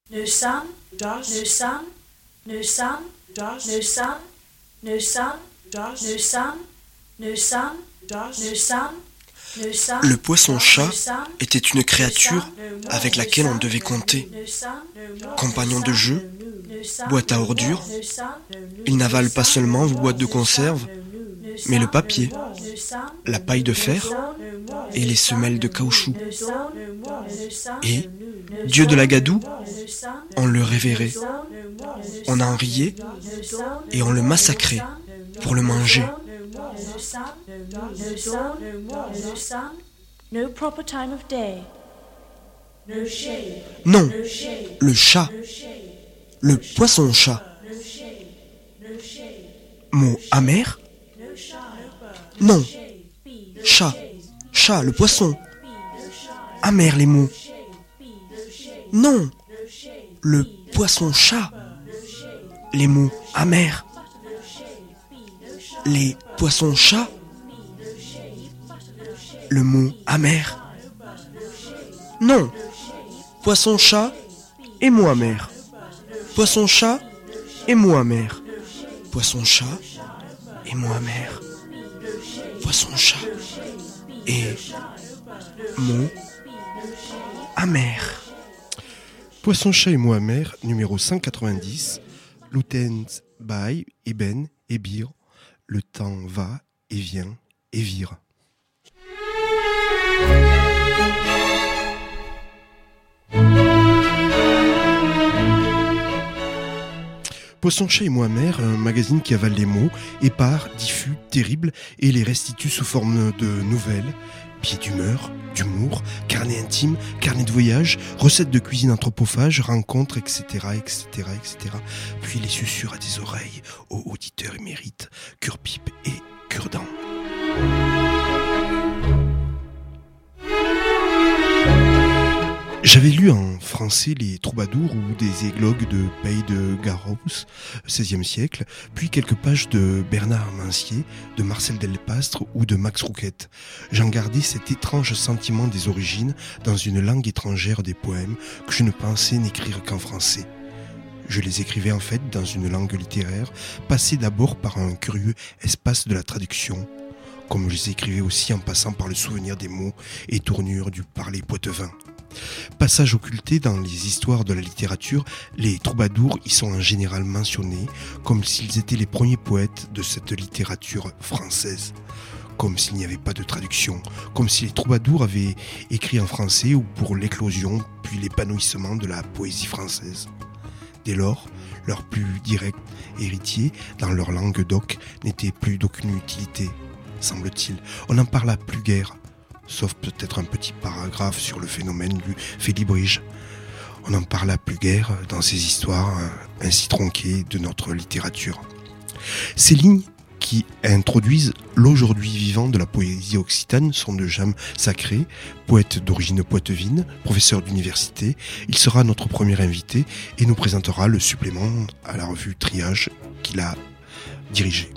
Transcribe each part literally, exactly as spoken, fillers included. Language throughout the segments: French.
Nusan, das, Nusan, Nusan, das, Nusan, Nusan, das, Nusan, Nusan, das, Nusan, Nusan. Le poisson-chat était une créature avec laquelle on devait compter. Compagnon de jeu, boîte à ordures, il n'avale pas seulement vos boîtes de conserve, mais le papier, la paille de fer et les semelles de caoutchouc. Et, Dieu de la gadoue, on le révérait. On en riait et on le massacrait pour le manger. No proper time of day. Non, le chat, le poisson-chat. Mot amer? Non, chat, chat, le poisson. Amer les mots. Non, le poisson-chat. Les mots amers. Les poissons-chats. Le mot amer. Non, poisson-chat et mot amer. Poisson-chat et mot amer. Poisson-chat et mot amer. Poisson-chat et mot amer. Poisson-chat et mot amer, numéro cent quatre-vingt-dix. Lutenz by Eben et Bir. Le temps va et vient et vire. Poisson-chat et mots amers, un magazine qui avale les mots, épars, diffus, terribles, et les restitue sous forme de nouvelles, billets d'humeur, d'humour, carnet intime, carnet de voyage, recettes de cuisine anthropophage, rencontres, et cetera, et cetera, et cetera. Puis les susurre à des oreilles aux auditeurs émérites, cure-pipe et cure-dent. J'avais lu en français les troubadours ou des églogues de Pays de Garros, seizième siècle, puis quelques pages de Bernard Mancier, de Marcel Delpastre ou de Max Rouquette. J'en gardais cet étrange sentiment des origines dans une langue étrangère des poèmes que je ne pensais n'écrire qu'en français. Je les écrivais en fait dans une langue littéraire, passée d'abord par un curieux espace de la traduction, comme je les écrivais aussi en passant par le souvenir des mots et tournures du parler poitevin. Passage occulté dans les histoires de la littérature, les troubadours y sont en général mentionnés comme s'ils étaient les premiers poètes de cette littérature française. Comme s'il n'y avait pas de traduction, comme si les troubadours avaient écrit en français ou pour l'éclosion puis l'épanouissement de la poésie française. Dès lors, leur plus direct héritier, dans leur langue d'oc, n'était plus d'aucune utilité, semble-t-il. On n'en parla plus guère. Sauf peut-être un petit paragraphe sur le phénomène du félibrige. On n'en parla plus guère dans ces histoires ainsi tronquées de notre littérature. Ces lignes qui introduisent l'aujourd'hui vivant de la poésie occitane sont de Jam Sacré, poète d'origine poitevine, professeur d'université. Il sera notre premier invité et nous présentera le supplément à la revue Triage qu'il a dirigé.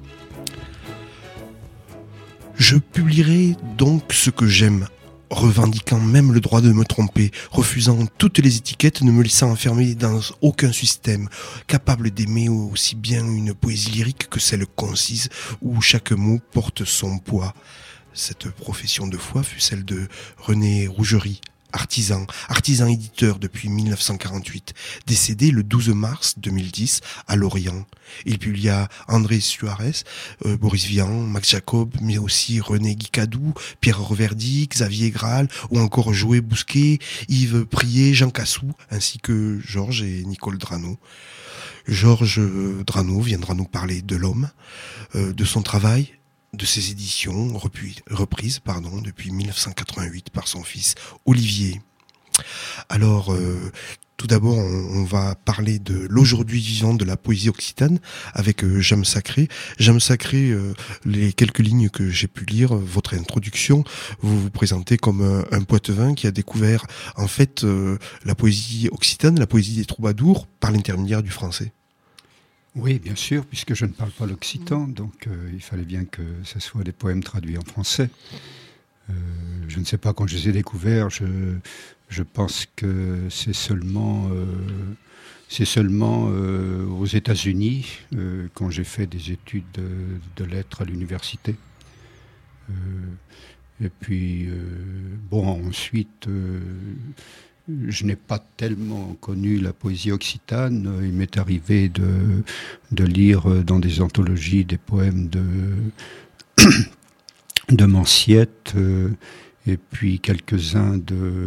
Je publierai donc ce que j'aime, revendiquant même le droit de me tromper, refusant toutes les étiquettes, ne me laissant enfermer dans aucun système, capable d'aimer aussi bien une poésie lyrique que celle concise, où chaque mot porte son poids. Cette profession de foi fut celle de René Rougerie, artisan, artisan éditeur depuis mille neuf cent quarante-huit, décédé le douze mars deux mille dix à Lorient. Il publia André Suarez, euh, Boris Vian, Max Jacob, mais aussi René Guicadou, Pierre Reverdy, Xavier Graal, ou encore Joé Bousquet, Yves Prier, Jean Cassou, ainsi que Georges et Nicole Drano. Georges Drano viendra nous parler de l'homme, euh, de son travail, de ses éditions reprises pardon, depuis mille neuf cent quatre-vingt-huit par son fils Olivier. Alors, euh, tout d'abord, on, on va parler de l'aujourd'hui vivant de la poésie occitane avec euh, Jam Sacré. Jam Sacré, euh, les quelques lignes que j'ai pu lire, votre introduction, vous vous présentez comme euh, un poitevin qui a découvert en fait euh, la poésie occitane, la poésie des troubadours, par l'intermédiaire du français. Oui, bien sûr, puisque je ne parle pas l'occitan, donc euh, il fallait bien que ce soit des poèmes traduits en français. Euh, je ne sais pas quand je les ai découverts, je, je pense que c'est seulement euh, c'est seulement euh, aux États-Unis, euh, quand j'ai fait des études de, de lettres à l'université. Euh, et puis, euh, bon, ensuite, euh, je n'ai pas tellement connu la poésie occitane. Il m'est arrivé de, de lire dans des anthologies des poèmes de, de Manciette, euh, et puis quelques-uns de,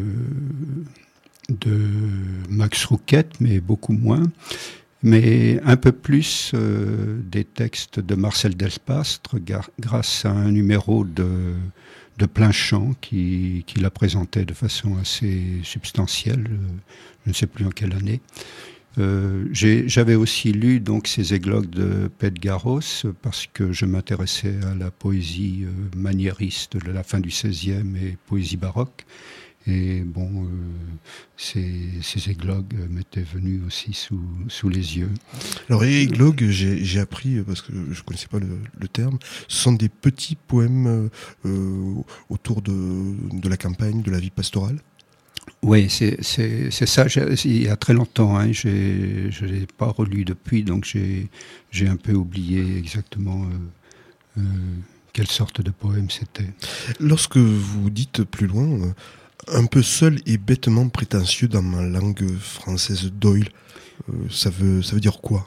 de Max Rouquette, mais beaucoup moins. Mais un peu plus euh, des textes de Marcel Delpastre, gar- grâce à un numéro de, de plein chant qui, qui la présentait de façon assez substantielle, euh, je ne sais plus en quelle année. Euh, j'ai, j'avais aussi lu donc ces églogues de Pet Garros parce que je m'intéressais à la poésie euh, maniériste de la fin du seizième et poésie baroque. Et bon, euh, ces, ces églogues m'étaient venus aussi sous, sous les yeux. Alors, églogue, j'ai, j'ai appris, parce que je ne connaissais pas le, le terme, ce sont des petits poèmes euh, autour de, de la campagne, de la vie pastorale. Oui, c'est, c'est, c'est ça. J'ai, il y a très longtemps, hein, j'ai, je ne l'ai pas relu depuis, donc j'ai, j'ai un peu oublié exactement euh, euh, quelle sorte de poème c'était. Lorsque vous dites plus loin, euh, un peu seul et bêtement prétentieux dans ma langue française Doyle, euh, ça veut, ça veut dire quoi?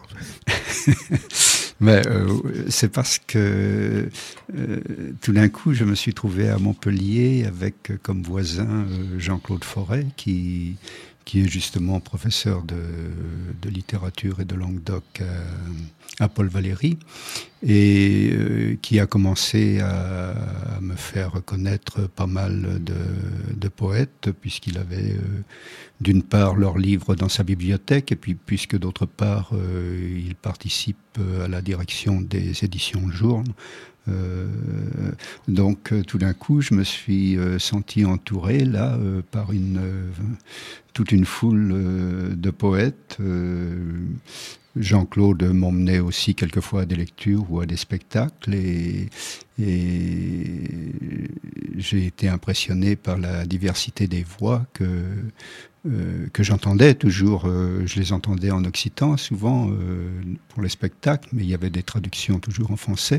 Mais euh, c'est parce que euh, tout d'un coup, je me suis trouvé à Montpellier avec euh, comme voisin euh, Jean-Claude Forêt, qui, qui est justement professeur de, de littérature et de langue doc à, à Paul Valéry, et euh, qui a commencé à, à me faire connaître pas mal de, de poètes, puisqu'il avait euh, d'une part leurs livres dans sa bibliothèque, et puis puisque d'autre part euh, il participe à la direction des éditions Le Jour. Euh, donc euh, tout d'un coup je me suis euh, senti entouré là euh, par une euh, toute une foule euh, de poètes. euh, Jean-Claude m'emmenait aussi quelquefois à des lectures ou à des spectacles, et, et j'ai été impressionné par la diversité des voix que Euh, que j'entendais toujours. Euh, je les entendais en occitan souvent euh, pour les spectacles, mais il y avait des traductions toujours en français.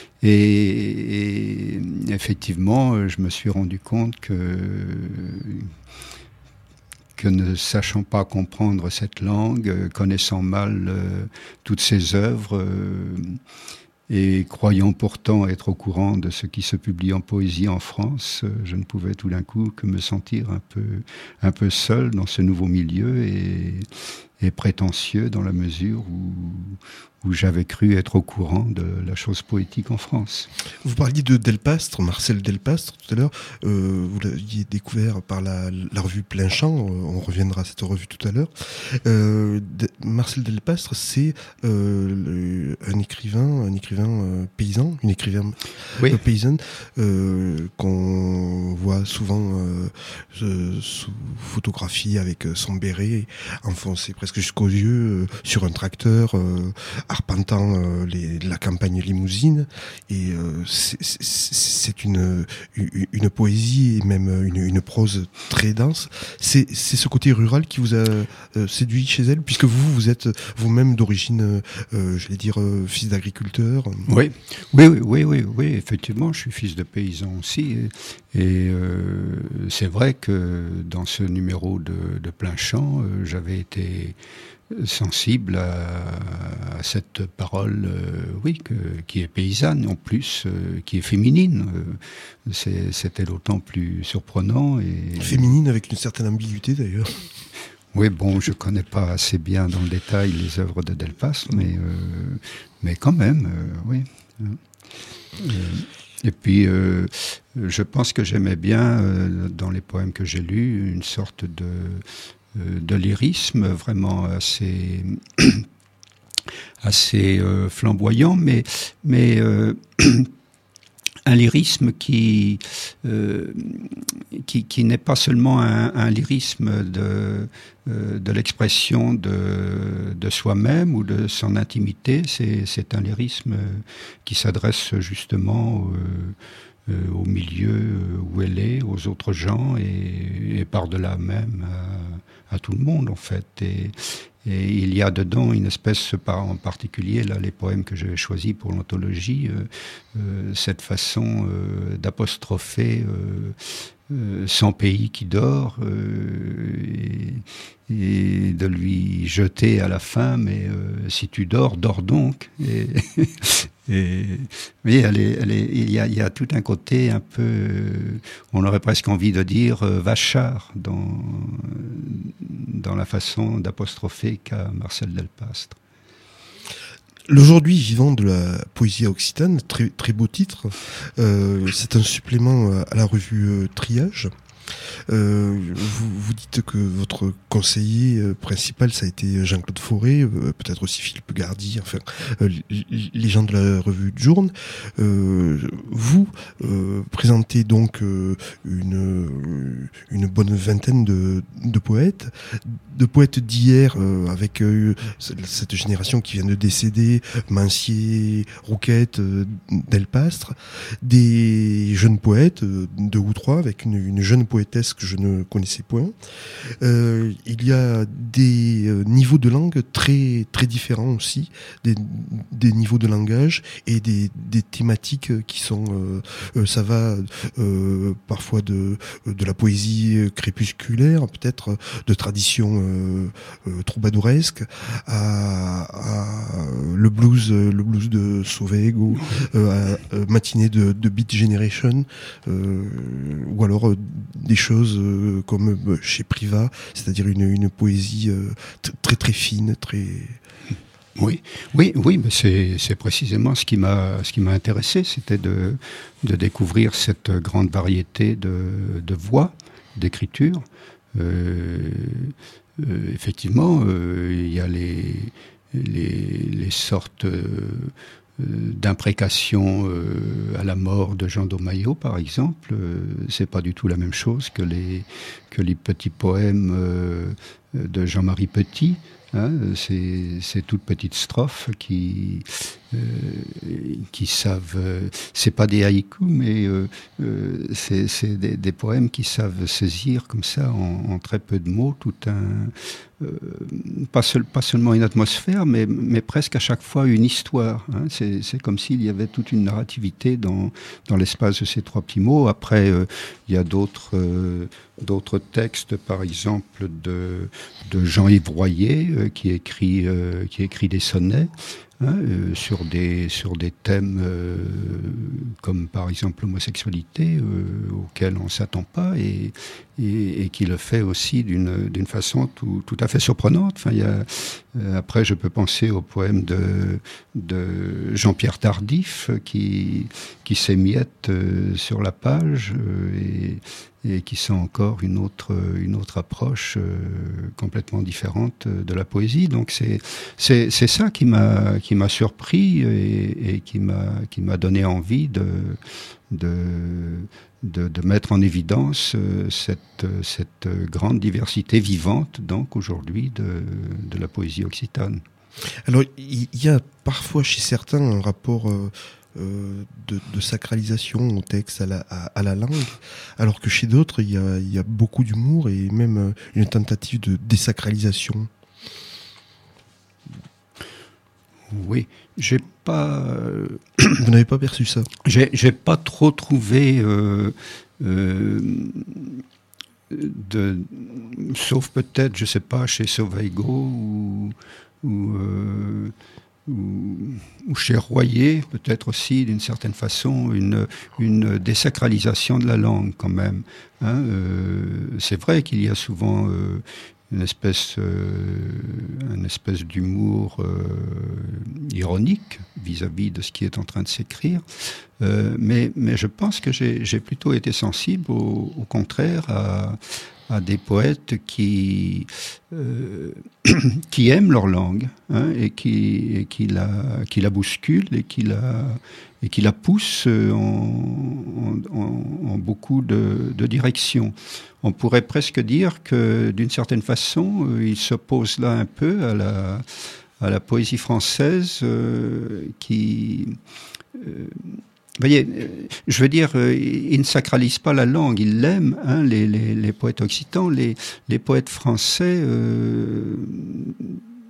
Et, et effectivement, je me suis rendu compte que, que ne sachant pas comprendre cette langue, connaissant mal euh, toutes ces œuvres, euh, et croyant pourtant être au courant de ce qui se publie en poésie en France, je ne pouvais tout d'un coup que me sentir un peu, un peu seul dans ce nouveau milieu et, et prétentieux dans la mesure où, où j'avais cru être au courant de la chose poétique en France. Vous parliez de Delpastre, Marcel Delpastre tout à l'heure, euh, vous l'aviez découvert par la, la revue Plein Champ, on reviendra à cette revue tout à l'heure. Euh, de, Marcel Delpastre, c'est euh, le, un écrivain, un écrivain euh, paysan, une écrivaine oui. euh, paysanne euh, qu'on voit souvent euh, sous photographie avec son béret enfoncé presque jusqu'aux yeux euh, sur un tracteur, euh, arpentant euh, les, la campagne limousine, et euh, c'est, c'est, c'est une, une, une poésie et même une, une prose très dense. C'est, c'est ce côté rural qui vous a euh, séduit chez elle, puisque vous, vous êtes vous-même d'origine, euh, je vais dire, euh, fils d'agriculteur. Oui. Oui, oui, oui, oui, oui, effectivement, je suis fils de paysan aussi, et, et euh, c'est vrai que dans ce numéro de, de Plein Champ, euh, j'avais été sensible à, à cette parole, euh, oui, que, qui est paysanne en plus, euh, qui est féminine. Euh, c'est, c'était d'autant plus surprenant. Et, féminine avec une certaine ambiguïté d'ailleurs. Oui, bon, je connais pas assez bien dans le détail les œuvres de Delpastre, mais, euh, mais quand même, euh, oui. Euh, et puis, euh, je pense que j'aimais bien, euh, dans les poèmes que j'ai lus, une sorte de de lyrisme vraiment assez assez euh, flamboyant, mais mais euh, un lyrisme qui euh, qui qui n'est pas seulement un, un lyrisme de euh, de l'expression de de soi-même ou de son intimité. C'est c'est un lyrisme qui s'adresse justement euh, euh, au milieu où elle est, aux autres gens, et, et par-delà même à, à tout le monde en fait. Et, Et il y a dedans une espèce, en particulier, là, les poèmes que j'ai choisis pour l'anthologie, euh, euh, cette façon euh, d'apostropher euh, euh, son pays qui dort euh, et, et de lui jeter à la fin, mais euh, si tu dors, dors donc. Et, et oui, elle est, elle est, il y a, il y a tout un côté un peu, euh, on aurait presque envie de dire euh, vachard dans dans la façon d'apostropher qu'a Marcel Delpastre. L'aujourd'hui vivant de la poésie occitane, très, très beau titre, euh, c'est un supplément à la revue euh, Triage. Euh, vous, vous dites que votre conseiller euh, principal, ça a été Jean-Claude Fauré, euh, peut-être aussi Philippe Gardy, enfin, euh, les gens de la revue Journe. Euh, vous euh, présentez donc euh, une, une bonne vingtaine de, de poètes, de poètes d'hier, euh, avec euh, cette génération qui vient de décéder, Mancier, Rouquette, euh, Delpastre, des jeunes poètes, euh, deux ou trois, avec une, une jeune poétesse que je ne connaissais point. Euh, il y a des euh, niveaux de langue très très différents aussi, des, des niveaux de langage et des, des thématiques qui sont, euh, euh, ça va euh, parfois de de la poésie crépusculaire, peut-être de tradition euh, euh, troubadouresque, à, à le blues, le blues de Sauvego, euh, à, à matinée de, de Beat Generation, euh, ou alors euh, des choses euh, comme euh, chez Privat, c'est-à-dire une, une poésie euh, t- très très fine, très... Oui, oui, oui, mais c'est, c'est précisément ce qui m'a, ce qui m'a intéressé, c'était de, de découvrir cette grande variété de, de voix, d'écriture. Euh, euh, effectivement, euh, il y a les, les, les sortes euh, d'imprécations euh, à la mort de Jean Domaillot, par exemple. Euh, c'est pas du tout la même chose que les, que les petits poèmes euh, de Jean-Marie Petit. Hein, c'est, c'est toutes petites strophes qui, euh, qui savent. Euh, c'est pas des haïkus, mais euh, euh, c'est, c'est des, des poèmes qui savent saisir comme ça, en, en très peu de mots, tout un. Euh, pas, seul, pas seulement une atmosphère, mais, mais presque à chaque fois une histoire. Hein. C'est, c'est comme s'il y avait toute une narrativité dans, dans l'espace de ces trois petits mots. Après, euh, il y a d'autres, euh, d'autres textes, par exemple de, de Jean-Yves Royer, euh, qui écrit, euh, qui écrit des sonnets. Hein, euh, sur des sur des thèmes euh, comme par exemple l'homosexualité euh, auxquels on s'attend pas et, et et qui le fait aussi d'une d'une façon tout tout à fait surprenante. Enfin il y a euh, après je peux penser au poème de de Jean-Pierre Tardif qui qui s'émiette euh, sur la page euh, et et qui sont encore une autre une autre approche euh, complètement différente de la poésie. Donc c'est c'est c'est ça qui m'a qui m'a surpris et, et qui m'a qui m'a donné envie de de de, de mettre en évidence euh, cette cette grande diversité vivante donc aujourd'hui de de la poésie occitane. Alors il y a parfois chez certains un rapport euh, Euh, de, de sacralisation au texte, à la, à, à la langue, alors que chez d'autres, il y a, il y a beaucoup d'humour et même une tentative de désacralisation. Oui, j'ai pas... Vous n'avez pas perçu ça? J'ai, j'ai pas trop trouvé... Euh, euh, de, sauf peut-être, je sais pas, chez Sauvego ou... ou euh, Ou, ou chez Royer, peut-être aussi d'une certaine façon, une, une désacralisation de la langue quand même. Hein, euh, c'est vrai qu'il y a souvent euh, une espèce, euh, une espèce d'humour euh, ironique vis-à-vis de ce qui est en train de s'écrire, euh, mais, mais je pense que j'ai, j'ai plutôt été sensible au, au contraire à, à des poètes qui euh, qui aiment leur langue hein, et qui et qui la qui la bousculent et qui la et qui la poussent en, en, en beaucoup de, de directions. On pourrait presque dire que d'une certaine façon, ils s'opposent là un peu à la à la poésie française euh, qui euh, vous voyez, je veux dire, ils ne sacralisent pas la langue, ils l'aiment, hein, les, les, les poètes occitans, les, les poètes français euh,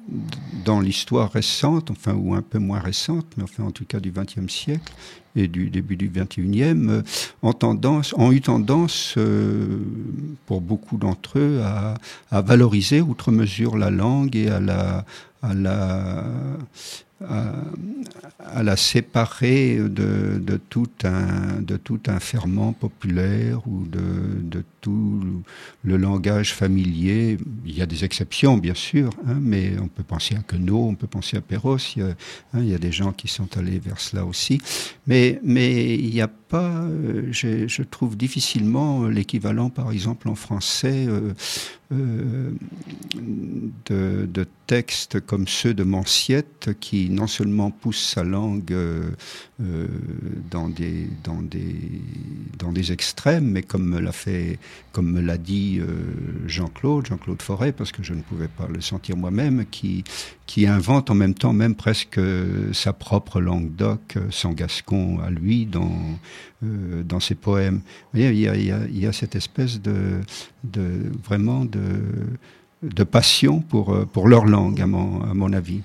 dans l'histoire récente, enfin, ou un peu moins récente, mais enfin, en tout cas du vingtième siècle et du début du vingt et unième, euh, ont, tendance, ont eu tendance, euh, pour beaucoup d'entre eux, à, à valoriser outre mesure la langue et à la... à la À, à la séparer de, de, tout un, de tout un ferment populaire ou de, de tout le langage familier. Il y a des exceptions, bien sûr, hein, mais on peut penser à Queneau, on peut penser à Perros, il y a, hein, il y a des gens qui sont allés vers cela aussi. Mais, mais il n'y a pas, euh, je, je trouve difficilement l'équivalent, par exemple, en français, euh, euh, de, de textes comme ceux de Manciette, qui non seulement pousse sa langue euh, euh, dans des dans des dans des extrêmes, mais comme me l'a fait, comme me l'a dit euh, Jean-Claude, Jean-Claude Forêt, parce que je ne pouvais pas le sentir moi-même, qui qui invente en même temps même presque sa propre langue d'oc, son gascon à lui dans euh, dans ses poèmes. Vous voyez, il y a il y a il y a cette espèce de de vraiment de de passion pour, pour leur langue, à mon, à mon avis.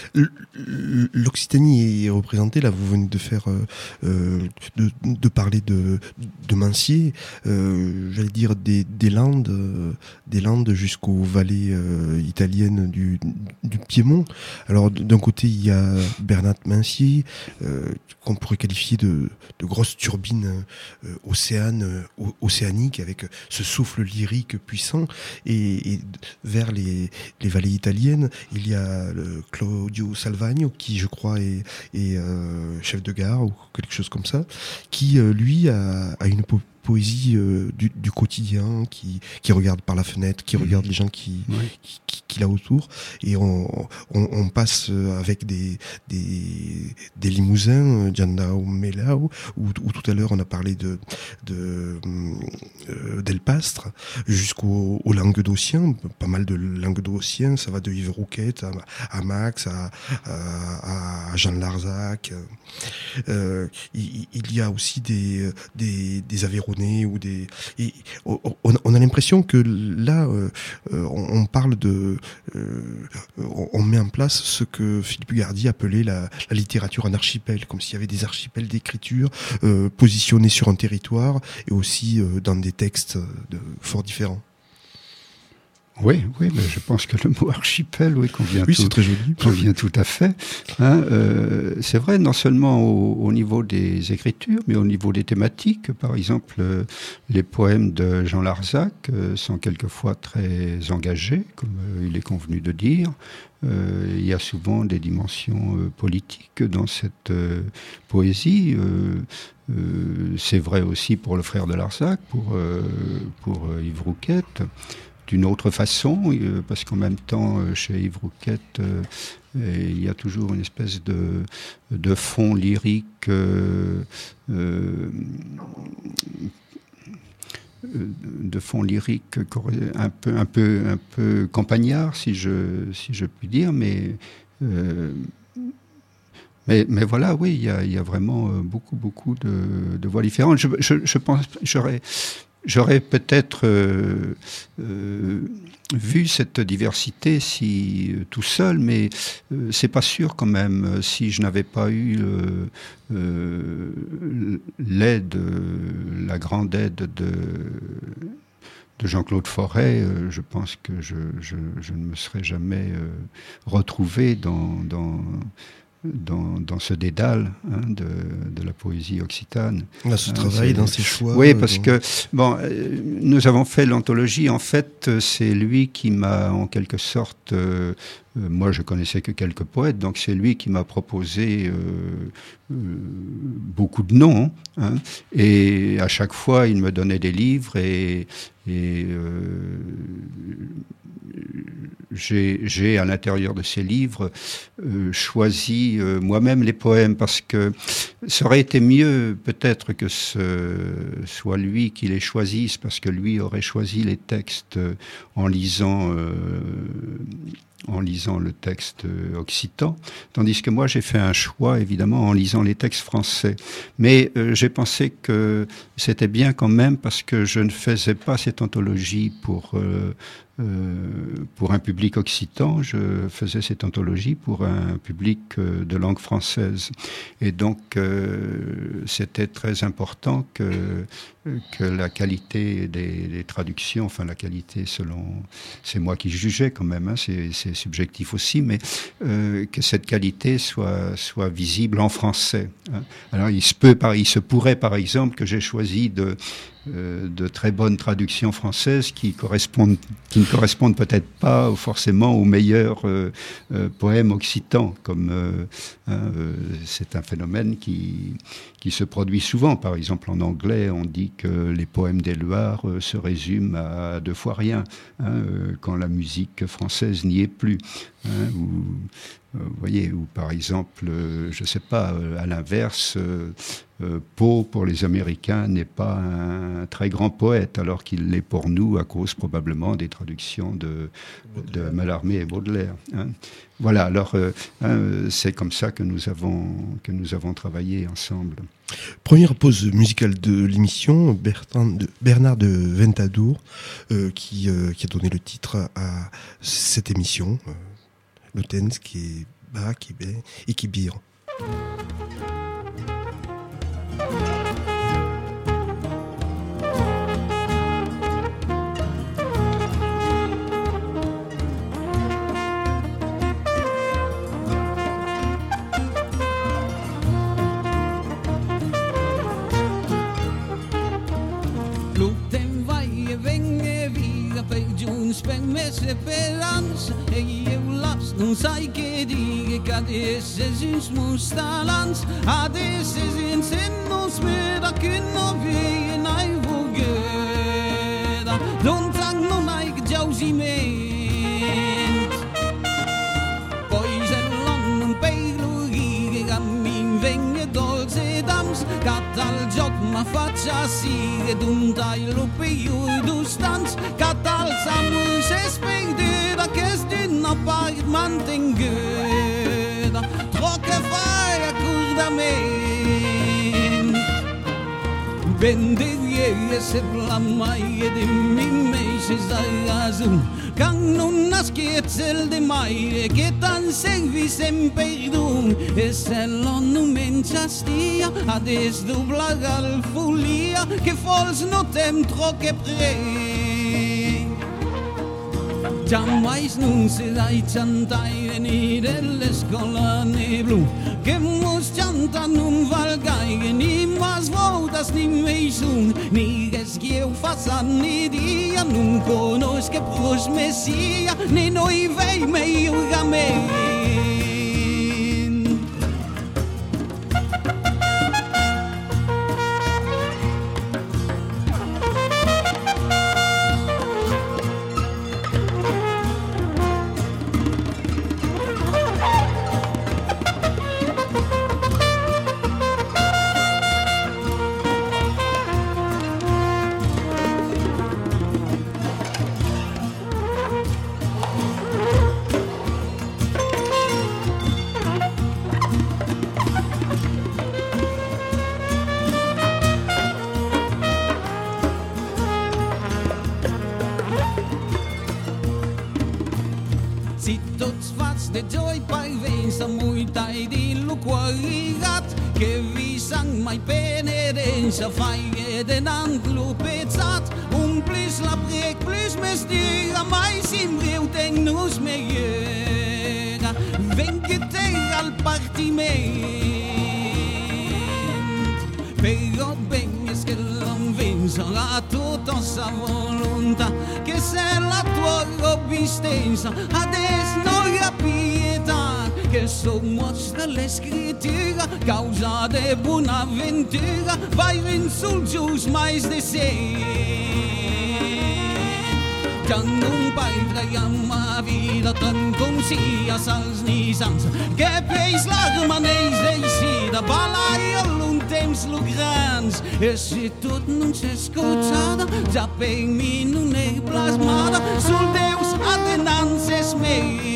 L'Occitanie est représentée, là vous venez de faire, euh, de, de parler de, de Mancier, euh, j'allais dire des, des Landes, euh, des Landes jusqu'aux vallées euh, italiennes du, du Piémont. Alors d'un côté il y a Bernard Mancier, euh, qu'on pourrait qualifier de, de grosse turbine euh, océane, euh, océanique, avec ce souffle lyrique puissant, et, et vers les, les vallées italiennes, il y a le Claudio Salvagno, qui je crois est, est euh, chef de gare ou quelque chose comme ça, qui euh, lui a, a une po- poésie euh, du, du quotidien, qui, qui regarde par la fenêtre, qui regarde les gens qui, oui. qui, qui, qui là autour, et on, on, on passe avec des, des, des limousins, Giannao Melao, où, où tout à l'heure on a parlé de, de euh, d'Elpastre, jusqu'aux aux Languedociens, pas mal de Languedociens, ça va de Yves Rouquette à, à Max, à, à, à Jean Larzac. Euh, il, il y a aussi des, des, des Aveyronais ou des. Et on, on a l'impression que là, euh, on, on parle de, euh, on met en place ce que Philippe Gardy appelait la, la littérature en archipel, comme s'il y avait des archipels d'écriture euh, positionnés sur un territoire et aussi euh, dans des textes de, fort différents. Oui, oui, mais je pense que le mot archipel, oui, convient, oui, tout, c'est très joli. convient tout à fait. Hein, euh, c'est vrai, non seulement au, au niveau des écritures, mais au niveau des thématiques. Par exemple, euh, les poèmes de Jean Larzac euh, sont quelquefois très engagés, comme euh, il est convenu de dire. Euh, il y a souvent des dimensions euh, politiques dans cette euh, poésie. Euh, euh, c'est vrai aussi pour le frère de Larzac, pour, euh, pour euh, Yves Rouquette. D'une autre façon, parce qu'en même temps, chez Yves Rouquette, il y a toujours une espèce de, de fond lyrique euh, euh, de fond lyrique un peu, un peu, un peu campagnard, si je, si je puis dire, mais, euh, mais, mais voilà, oui, il y a, il y a vraiment beaucoup, beaucoup de, de voix différentes. Je, je, je pense, j'aurais... J'aurais peut-être euh, euh, vu cette diversité si euh, tout seul, mais euh, c'est pas sûr quand même. Si je n'avais pas eu euh, euh, l'aide, la grande aide de, de Jean-Claude Forêt, euh, je pense que je, je, je ne me serais jamais euh, retrouvé dans, dans Dans, dans ce dédale hein, de, de la poésie occitane. Dans ce hein, travail, dans ses choix. Oui, parce donc... que bon, euh, nous avons fait l'anthologie. En fait, c'est lui qui m'a, en quelque sorte, euh, euh, moi je connaissais que quelques poètes, donc c'est lui qui m'a proposé euh, euh, beaucoup de noms. Hein, et à chaque fois, il me donnait des livres et, et euh, j'ai, j'ai à l'intérieur de ces livres euh, choisi euh, moi-même les poèmes, parce que ça aurait été mieux peut-être que ce soit lui qui les choisisse, parce que lui aurait choisi les textes en lisant euh, en lisant le texte occitan, tandis que moi j'ai fait un choix évidemment en lisant les textes français. Mais euh, j'ai pensé que c'était bien quand même, parce que je ne faisais pas cette anthologie pour euh, euh, pour un public occitan, je faisais cette anthologie pour un public euh, de langue française. Et donc, euh, c'était très important que, que la qualité des, des traductions, enfin la qualité selon... C'est moi qui jugeais quand même, hein, c'est, c'est subjectif aussi, mais euh, que cette qualité soit, soit visible en français. Hein. Alors, il se peut, par, il se pourrait, par exemple, que j'ai choisi de... de très bonnes traductions françaises qui correspondent, qui ne correspondent peut-être pas forcément aux meilleurs euh, euh, poèmes occitans, comme euh, hein, euh, c'est un phénomène qui, qui se produit souvent. Par exemple, en anglais, on dit que les poèmes d'Éluard euh, se résument à deux fois rien, hein, euh, quand la musique française n'y est plus. Hein, ou, euh, vous voyez, ou par exemple, euh, je ne sais pas, euh, à l'inverse, euh, euh, Poe, pour les Américains, n'est pas un très grand poète, alors qu'il l'est pour nous à cause probablement des traductions de, de Mallarmé et Baudelaire. Hein. Voilà, alors euh, hein, c'est comme ça que nous avons, que nous avons travaillé ensemble. Première pause musicale de l'émission, Bertrand de, Bernard de Ventadour, euh, qui, euh, qui a donné le titre à cette émission, euh, Lutens, qui est Bach, qui est et qui bire. Esperança e eu las não sei que diga que a desses mustalans a desses nos mera que não vi nai vogeda don't tang no nai jausiment pois el non pelo giga min venge dolce dams catal joc ma faccia si d'un tailo più dustans catal samus espegde da kestin na pait mantenguda troque fire curdament benderie se blamaie de mimeses azul can non nasquetzel de mai que tan servis en perdun es el monument chastia a desdoblar al folia que fols no tem troque pre jamais non serai chantai ni dell'escola ne blu che mos chanta non valgai ni mas voltas ni meisun ni res que eu faça ni dia non conosco pros messia ni noi vei meio gamei Sa faie de n'antlo pețat umplis la prec plus mestiga mai simbriu tecnus meiera venchete al partiment però ben es che l'on vinsa a tutta sa volontà che se la tua obistenza ades noi a pietà che somos dell'escritura causa de buonaventura vai insultus mais de sé que non pairaiam a vida tan com sia sals ni sans que peis l'armaneis deixida balai l'un temps lo grans e se tot non s'escotada ja per mi non è plasmada sul Deus atenances mei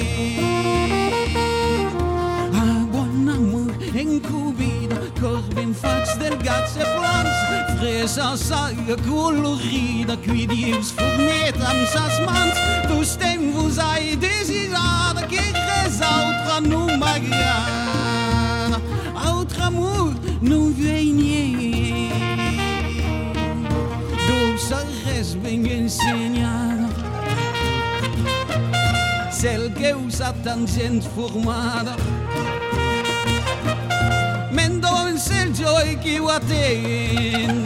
encubida, cor ben fats del gats e plans, fresa saia colorida, qui Dius fornet amb sas mans, dos tempos ai desejado que reza outra não m'agrada, outro amor não vem nem. Dos res bem ensinado, cel que usa tant gent formada, mendonça el joy que o atén.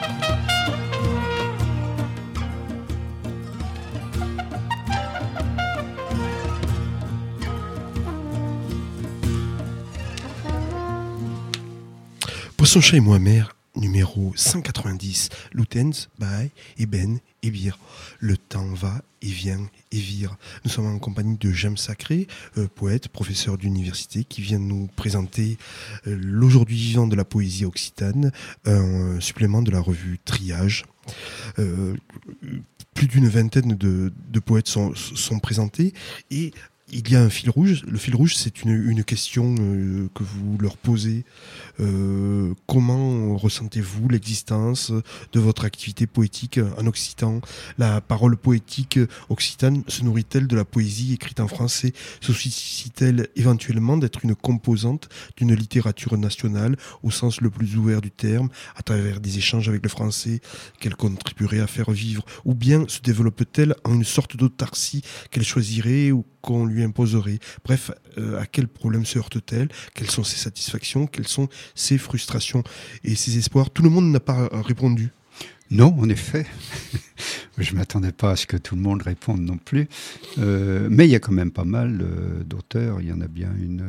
Poisson chat et moi mère, numéro cent quatre-vingt-dix, Lutens, Baï, Eben et Bir. Le temps va et vient et vire. Nous sommes en compagnie de James Sacré, euh, poète, professeur d'université, qui vient nous présenter euh, l'aujourd'hui vivant de la poésie occitane, un supplément de la revue Triage. Euh, plus d'une vingtaine de, de poètes sont, sont présentés et il y a un fil rouge. Le fil rouge, c'est une, une question euh, que vous leur posez. Euh, comment ressentez-vous l'existence de votre activité poétique en occitan? La parole poétique occitane se nourrit-elle de la poésie écrite en français? Se suscite-t-elle éventuellement d'être une composante d'une littérature nationale au sens le plus ouvert du terme, à travers des échanges avec le français qu'elle contribuerait à faire vivre? Ou bien se développe-t-elle en une sorte d'autarcie qu'elle choisirait ou qu'on lui imposerait? Bref, euh, à quel problème se heurte-t-elle? Quelles sont ses satisfactions? Quelles sont ses frustrations et ses espoirs? Tout le monde n'a pas répondu. Non, en effet. Je ne m'attendais pas à ce que tout le monde réponde non plus. Euh, mais il y a quand même pas mal euh, d'auteurs. Il y en a bien une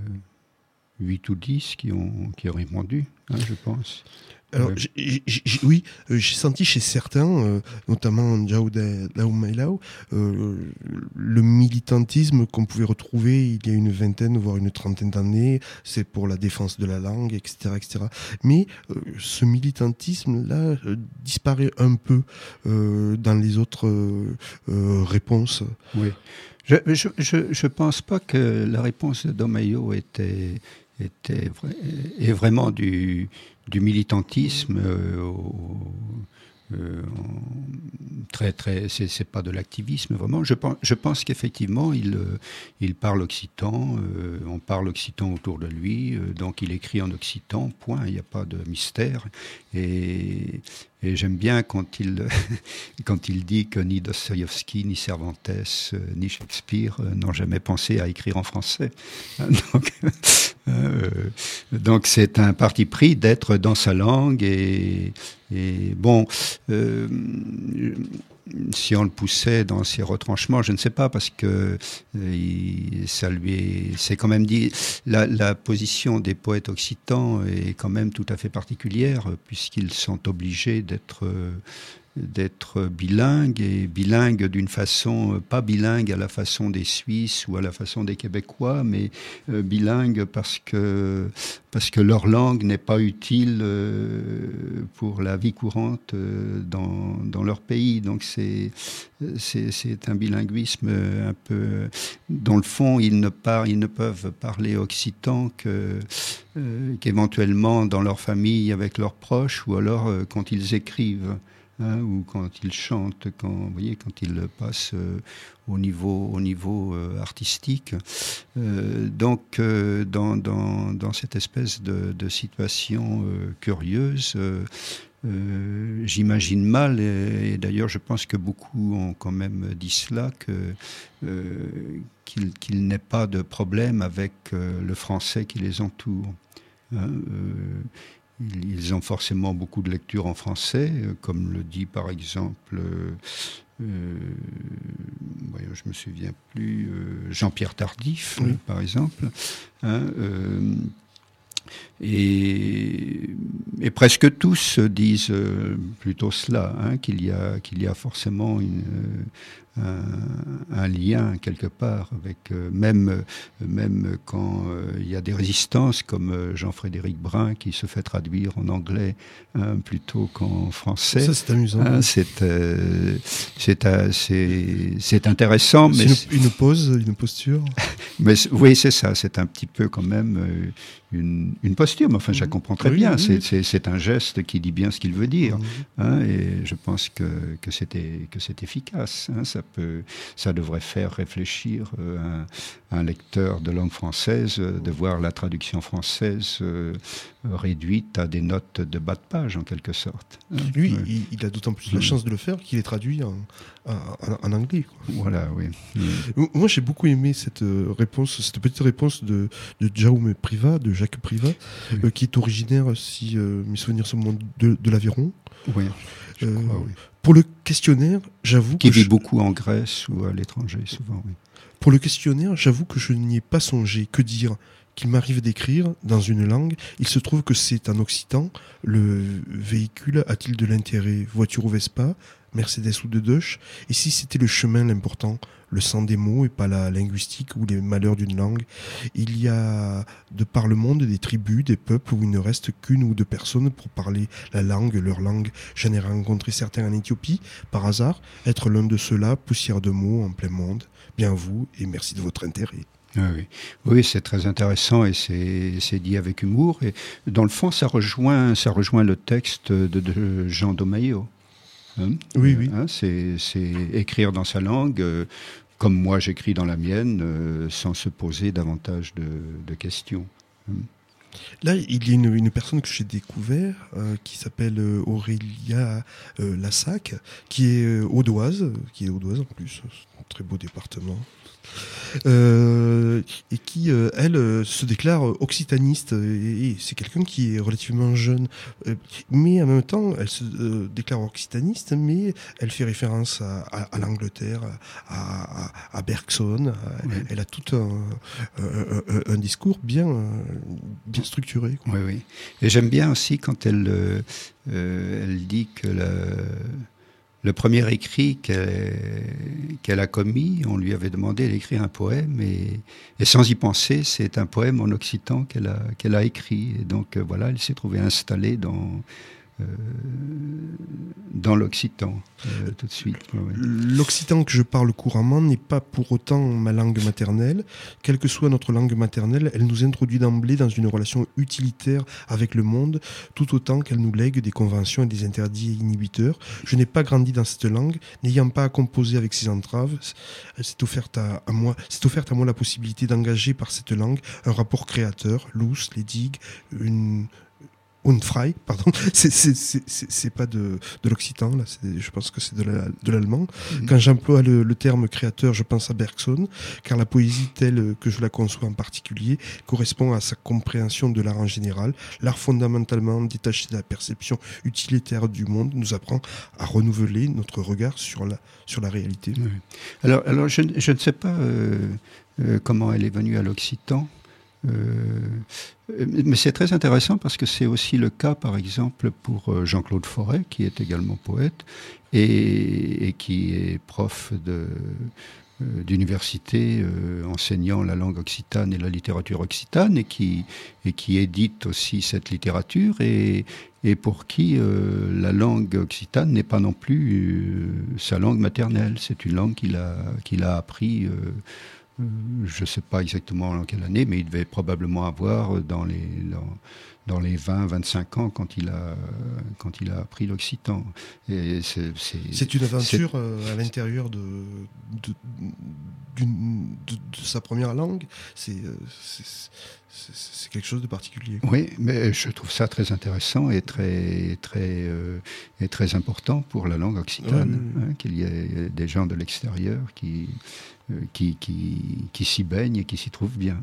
euh, huit ou dix qui ont, qui ont répondu, hein, je pense. Alors, j'ai, j'ai, j'ai, oui, euh, j'ai senti chez certains, euh, notamment Jaude Laumailao, euh, le militantisme qu'on pouvait retrouver il y a une vingtaine, voire une trentaine d'années. C'est pour la défense de la langue, et cetera, et cetera. Mais euh, ce militantisme-là euh, disparaît un peu euh, dans les autres euh, euh, réponses. Oui. Je, je, je, je pense pas que la réponse de Domayo était, était est vraiment du du militantisme euh, au, euh, très très c'est, c'est pas de l'activisme vraiment. Je pense je pense qu'effectivement il euh, il parle occitan, euh, on parle occitan autour de lui, euh, donc il écrit en occitan, point, il n'y a pas de mystère. Et Et j'aime bien quand il, quand il dit que ni Dostoïevski, ni Cervantes, euh, ni Shakespeare euh, n'ont jamais pensé à écrire en français. Donc, euh, donc c'est un parti pris d'être dans sa langue. Et, et bon, euh, si on le poussait dans ses retranchements, je ne sais pas, parce que euh, il, ça lui est, c'est quand même dit, la, la position des poètes occitans est quand même tout à fait particulière, puisqu'ils sont obligés d'être euh, d'être bilingues, et bilingues d'une façon, pas bilingues à la façon des Suisses ou à la façon des Québécois, mais euh, bilingues parce que, parce que leur langue n'est pas utile euh, pour la vie courante euh, dans, dans leur pays. Donc c'est, c'est, c'est un bilinguisme un peu... Dans le fond, ils ne, par, ils ne peuvent parler occitan que, euh, qu'éventuellement dans leur famille avec leurs proches, ou alors euh, quand ils écrivent. Hein, ou quand ils chantent, quand, vous voyez, quand ils passent euh, au niveau, au niveau euh, artistique. Euh, donc, euh, dans, dans, dans cette espèce de, de situation euh, curieuse, euh, euh, j'imagine mal, et, et d'ailleurs je pense que beaucoup ont quand même dit cela, que, euh, qu'il, qu'il n'ait pas de problème avec euh, le français qui les entoure. Hein, euh, Ils ont forcément beaucoup de lectures en français, comme le dit par exemple, euh, je me souviens plus, euh, Jean-Pierre Tardif, oui. par exemple. Hein, euh, et, et presque tous disent plutôt cela, hein, qu'il y a, qu'il y a forcément une, un, un lien quelque part avec, euh, même, même quand euh, il y a des résistances comme euh, Jean-Frédéric Brun qui se fait traduire en anglais hein, plutôt qu'en français. Ça c'est amusant. Hein, c'est, euh, c'est, euh, c'est, c'est intéressant. C'est mais une, une pose, une posture. Mais oui, c'est ça, c'est un petit peu quand même euh, une, une posture, mais enfin je la comprends très oui, bien, oui, c'est, oui. c'est, c'est un geste qui dit bien ce qu'il veut dire, Mmh. hein, et je pense que, que, c'est, que c'est efficace, hein, ça, peut, ça devrait faire réfléchir euh, un, un lecteur de langue française euh, de voir la traduction française euh, réduite à des notes de bas de page en quelque sorte. Hein. Lui, Ouais. il, il a d'autant plus la chance de le faire qu'il est traduit en, en, en anglais, quoi. Voilà, oui. oui. Moi, j'ai beaucoup aimé cette réponse, cette petite réponse de, de Jaume Privat, de Jacques Privat, Oui. euh, qui est originaire, si euh, mes souvenirs sont bons, de, de l'Aveyron. Oui, je Euh, crois, oui. Pour le questionnaire, j'avoue Qui que vit je- beaucoup en Grèce ou à l'étranger, souvent, oui. pour le questionnaire, j'avoue que je n'y ai pas songé. Que dire? Qu'il m'arrive d'écrire dans une langue, il se trouve que c'est en occitan. Le véhicule a-t-il de l'intérêt? Voiture ou Vespa? Mercedes ou de Deutsch? Et si c'était le chemin l'important, le sens des mots et pas la linguistique ou les malheurs d'une langue? Il y a de par le monde des tribus, des peuples où il ne reste qu'une ou deux personnes pour parler la langue, leur langue. J'en ai rencontré certains en Éthiopie, par hasard. Être l'un de ceux-là, poussière de mots en plein monde. Bien vous, et merci de votre intérêt. Oui, oui. Oui, c'est très intéressant et c'est, c'est dit avec humour. Et dans le fond, ça rejoint, ça rejoint le texte de, de Jean Domaillot. Hein Oui, oui. Hein, c'est, c'est écrire dans sa langue, euh, comme moi j'écris dans la mienne, euh, sans se poser davantage de, de questions. Hein. Là, il y a une, une personne que j'ai découvert euh, qui s'appelle euh, Aurélia euh, Lassac, qui est euh, audoise, qui est audoise en plus, c'est un très beau département. Euh, et qui, euh, elle, euh, se déclare occitaniste. Et, et c'est quelqu'un qui est relativement jeune. Euh, mais en même temps, elle se euh, déclare occitaniste, mais elle fait référence à, à, à l'Angleterre, à, à, à Bergson. À, Oui. Elle a tout un, un, un, un discours bien, bien structuré, quoi. Oui, oui. Et j'aime bien aussi quand elle, euh, euh, elle dit que la, le premier écrit qu'elle, qu'elle a commis, on lui avait demandé d'écrire un poème, et, et sans y penser, c'est un poème en occitan qu'elle a, qu'elle a écrit. Et donc euh, voilà, elle s'est trouvée installée dans, euh, dans l'occitan euh, tout de suite. Ouais, ouais. L'occitan que je parle couramment n'est pas pour autant ma langue maternelle. Quelle que soit notre langue maternelle, elle nous introduit d'emblée dans une relation utilitaire avec le monde, tout autant qu'elle nous lègue des conventions et des interdits inhibiteurs. Je n'ai pas grandi dans cette langue, n'ayant pas à composer avec ses entraves. Elle s'est offerte à, à moi, s'est offerte à moi la possibilité d'engager par cette langue un rapport créateur, l'ous, les digues, une... Unfrei, pardon, c'est, c'est, c'est, c'est, c'est pas de, de l'occitan, là, c'est, je pense que c'est de, la, de l'allemand. Mmh. Quand j'emploie le, le terme créateur, je pense à Bergson, car la poésie telle que je la conçois en particulier correspond à sa compréhension de l'art en général. L'art fondamentalement détaché de la perception utilitaire du monde nous apprend à renouveler notre regard sur la, sur la réalité. Oui. Alors, alors je, je ne sais pas euh, euh, comment elle est venue à l'occitan. Euh, mais c'est très intéressant parce que c'est aussi le cas, par exemple, pour Jean-Claude Forêt, qui est également poète et, et qui est prof de, euh, d'université, euh, enseignant la langue occitane et la littérature occitane, et qui, et qui édite aussi cette littérature, et, et pour qui euh, la langue occitane n'est pas non plus euh, sa langue maternelle. C'est une langue qu'il a, qu'il a appris euh, je ne sais pas exactement en quelle année, mais il devait probablement avoir dans les, dans, dans les vingt à vingt-cinq ans quand il a, quand il a appris l'occitan. Et c'est, c'est, c'est une aventure c'est... à l'intérieur de, de, d'une, de, de sa première langue. C'est, c'est, c'est, c'est quelque chose de particulier, quoi. Oui, mais je trouve ça très intéressant et très, très, euh, et très important pour la langue occitane, ouais, hein, qu'il y ait des gens de l'extérieur qui... Qui, qui, qui s'y baigne et qui s'y trouve bien.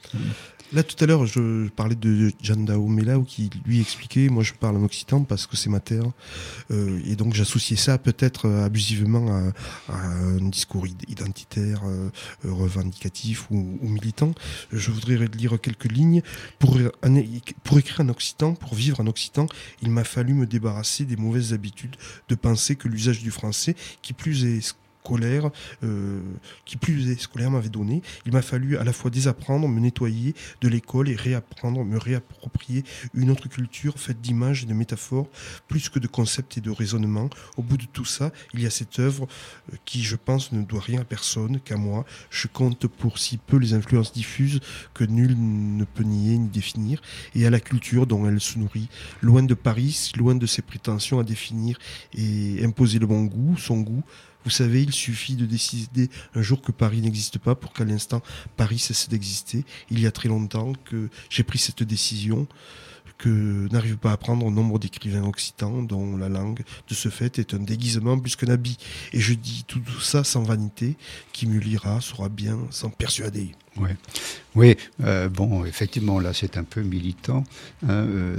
Là, tout à l'heure, je parlais de Jan Daomelau qui lui expliquait, moi je parle en occitan parce que c'est ma terre, euh, et donc j'associais ça peut-être abusivement à, à un discours identitaire, euh, revendicatif ou, ou militant. Je voudrais lire quelques lignes. Pour, pour écrire en occitan, pour vivre en occitan, il m'a fallu me débarrasser des mauvaises habitudes de penser que l'usage du français, qui plus est scolaire, euh, qui plus est scolaire, m'avait donné. Il m'a fallu à la fois désapprendre, me nettoyer de l'école et réapprendre, me réapproprier une autre culture faite d'images et de métaphores, plus que de concepts et de raisonnements. Au bout de tout ça, il y a cette œuvre euh, qui, je pense, ne doit rien à personne qu'à moi. Je compte pour si peu les influences diffuses que nul ne peut nier ni définir, et à la culture dont elle se nourrit. Loin de Paris, loin de ses prétentions à définir et imposer le bon goût, son goût. Vous savez, il suffit de décider un jour que Paris n'existe pas pour qu'à l'instant Paris cesse d'exister. Il y a très longtemps que j'ai pris cette décision, que n'arrive pas à prendre nombre d'écrivains occitans dont la langue, de ce fait, est un déguisement plus qu'un habit. Et je dis tout ça sans vanité, qui me lira saura bien s'en persuader. Oui, oui euh, bon, effectivement, là, c'est un peu militant. Hein, euh,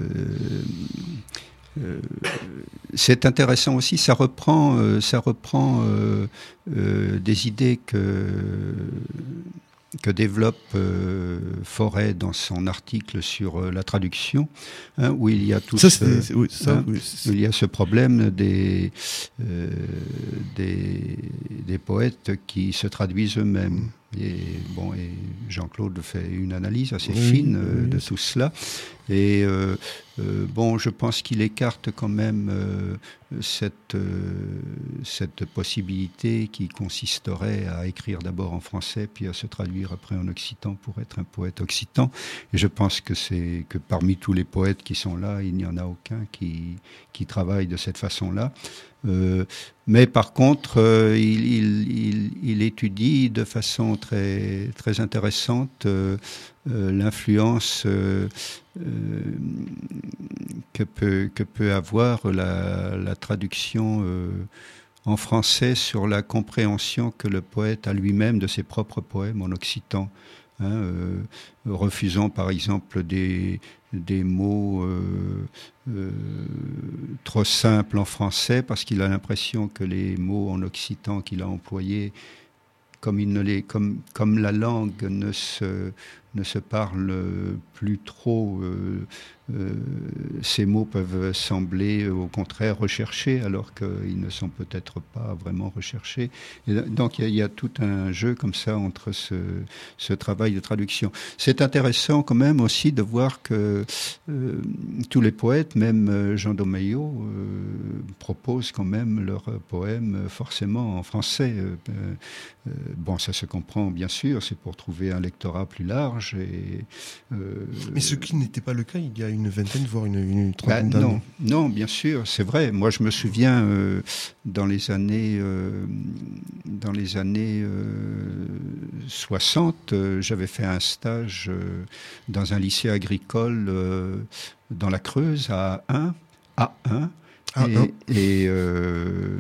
euh, c'est intéressant aussi, ça reprend, euh, ça reprend euh, euh, des idées que... que développe euh, Forêt dans son article sur euh, la traduction, hein, où il y a tout ça, ce, c'est, oui, ça, hein, oui, où il y a ce problème des, euh, des, des poètes qui se traduisent eux-mêmes. Mmh. Et, bon, et Jean-Claude fait une analyse assez oui, fine euh, oui, de tout cela. Et euh, euh, bon, je pense qu'il écarte quand même euh, cette, euh, cette possibilité qui consisterait à écrire d'abord en français puis à se traduire après en occitan pour être un poète occitan. Et je pense que c'est que parmi tous les poètes qui sont là, il n'y en a aucun qui, qui travaille de cette façon-là. Euh, mais par contre, euh, il, il, il, il étudie de façon très, très intéressante euh, euh, l'influence euh, euh, que, peut, que peut avoir la, la traduction euh, en français sur la compréhension que le poète a lui-même de ses propres poèmes en occitan. Hein, euh, refusant par exemple des, des mots euh, euh, trop simples en français parce qu'il a l'impression que les mots en occitan qu'il a employés, comme, il ne les, comme, comme la langue ne se, ne se parle plus trop, euh, euh, ces mots peuvent sembler au contraire recherchés alors qu'ils ne sont peut-être pas vraiment recherchés. Et donc il y, y a tout un jeu comme ça entre ce, ce travail de traduction. C'est intéressant quand même aussi de voir que euh, tous les poètes, même Jean Domeillot, euh, proposent quand même leurs poèmes forcément en français. Euh, euh, bon, ça se comprend bien sûr, c'est pour trouver un lectorat plus large. Et, euh, Mais ce qui n'était pas le cas il y a une vingtaine, voire une, une trentaine bah, d'années. Non, non, bien sûr, c'est vrai. Moi, je me souviens euh, dans les années, euh, dans les années euh, soixante, euh, j'avais fait un stage euh, dans un lycée agricole euh, dans la Creuse à un, à un, ah, et, un. et euh,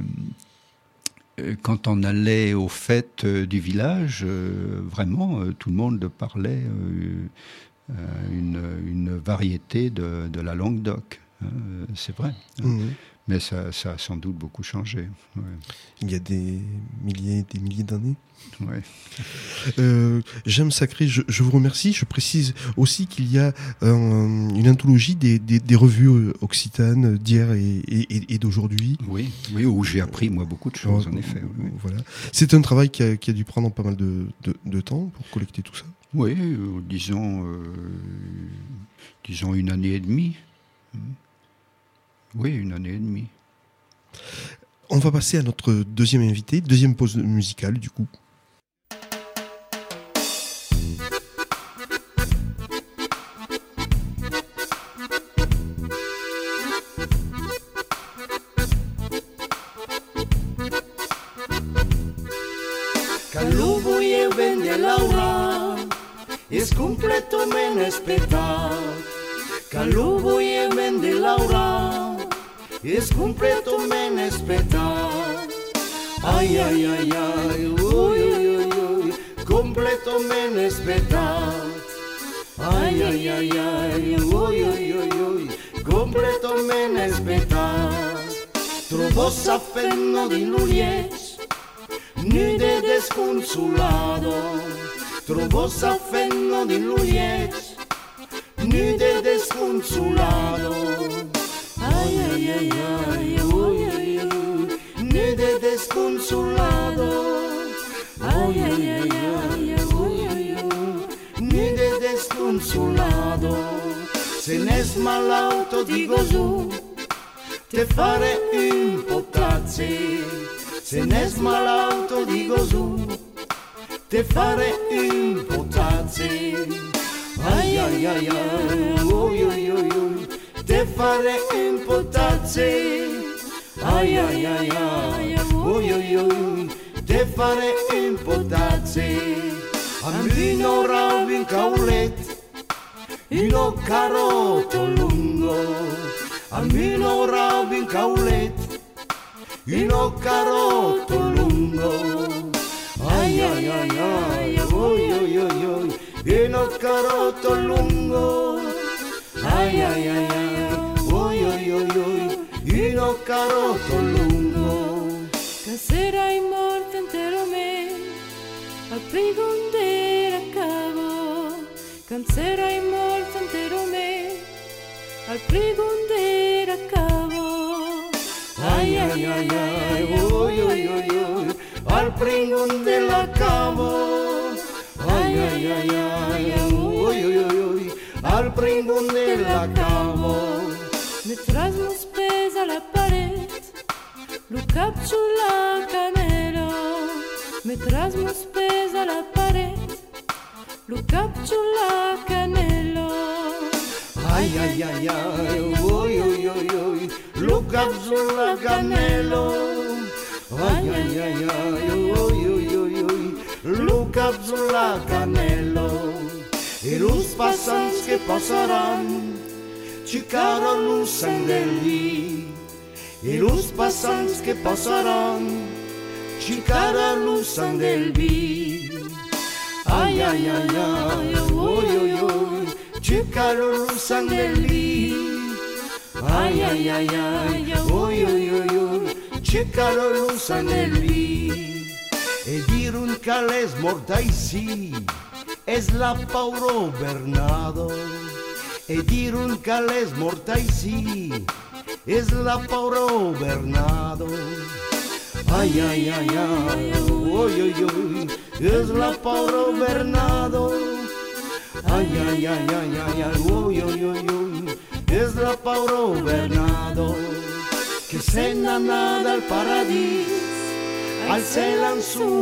quand on allait aux fêtes euh, du village, euh, vraiment, euh, tout le monde parlait euh, euh, une, une variété de, de la langue d'oc. Hein, c'est vrai. Mmh. Mais ça, ça a sans doute beaucoup changé. Ouais. Il y a des milliers des milliers d'années. Ouais. Euh, J'aime Sacré, je, je vous remercie. Je précise aussi qu'il y a euh, une anthologie des, des, des revues occitanes d'hier et, et, et d'aujourd'hui. Oui, oui, où j'ai appris moi beaucoup de choses, euh, en effet. Oui. Voilà. C'est un travail qui a, qui a dû prendre pas mal de, de, de temps pour collecter tout ça. Oui, euh, disons, euh, disons une année et demie. Oui, une année et demie. On va passer à notre deuxième invité, deuxième pause musicale du coup. Calubo e vende Laura, es completo men espetat. Calubo e vende Laura, es completo men espetat. Ai ai ai ai, ui ui ui ui, completo men espetat. Ai ai ai ai, ui ui ui ui, completo men espetat. Trovo s'affenno di Luriez, nude desconsolado. Trovo s'affenno di Luriez, nude desconsolado. Ay, ay, ay, ay, uy, uy, uy, nude desconsolado. desconsolado. Ay, ay, ay, ay, uy, uy, uy, ni de desconsolado. Se n'es malauto di Gesù, te fare un potazzi. Se n'es malauto di Gesù, te fare un potazzi. Ai ai ai ai, ui ui ui ui, te fare un potazzi. Ai ai ai ai, ui ui ui, te fare un potazzi. A me non ravi un caulet, un carotto lungo. A me non ravi un caulet, un carotto lungo. Ai ai ai ai, ui ui ui ui, un carotto lungo. Ai ai ai ai, ui ui ui ui, un carotto lungo. Che sarai morto intero me, al prigondere a cavo. Che sarai morto intero me, al prigondere a cavo. Ai ai ai ai, ui ui ui ui, al pringon della cavo. Ai ai ai ai, ui ui ui ui, al pringon della cavo. Mi trasmo spesa la parete, lo capcio la canelo. Mi trasmo spesa la parete, lo capcio la canelo. Ai ai ai ai, ui ui ui ui, lo capcio la canelo. Ai ai ai ai, ui ui ui ui, lo capcio la canelo. E los passants che passaran, cicaro lo sandelli. E los passants che passaran, cicaro lo sandelli. Ai ai ai ai, ui ui ui, cicaro lo sandelli. Ai ai ai ai, ui ui ui ui, cicaro lo sandelli. E dire un calés mortai sì, es la Pauro Bernardo. E dire un calés mortai sì, es la Pauro Bernardo. Ai ai ai ai, ui ui ui, es la Pauro Bernardo. Ai ai ai ai ai, ai ui ui ui ui, es la Pauro Bernardo. Che se n'anà dal paradis, al cielo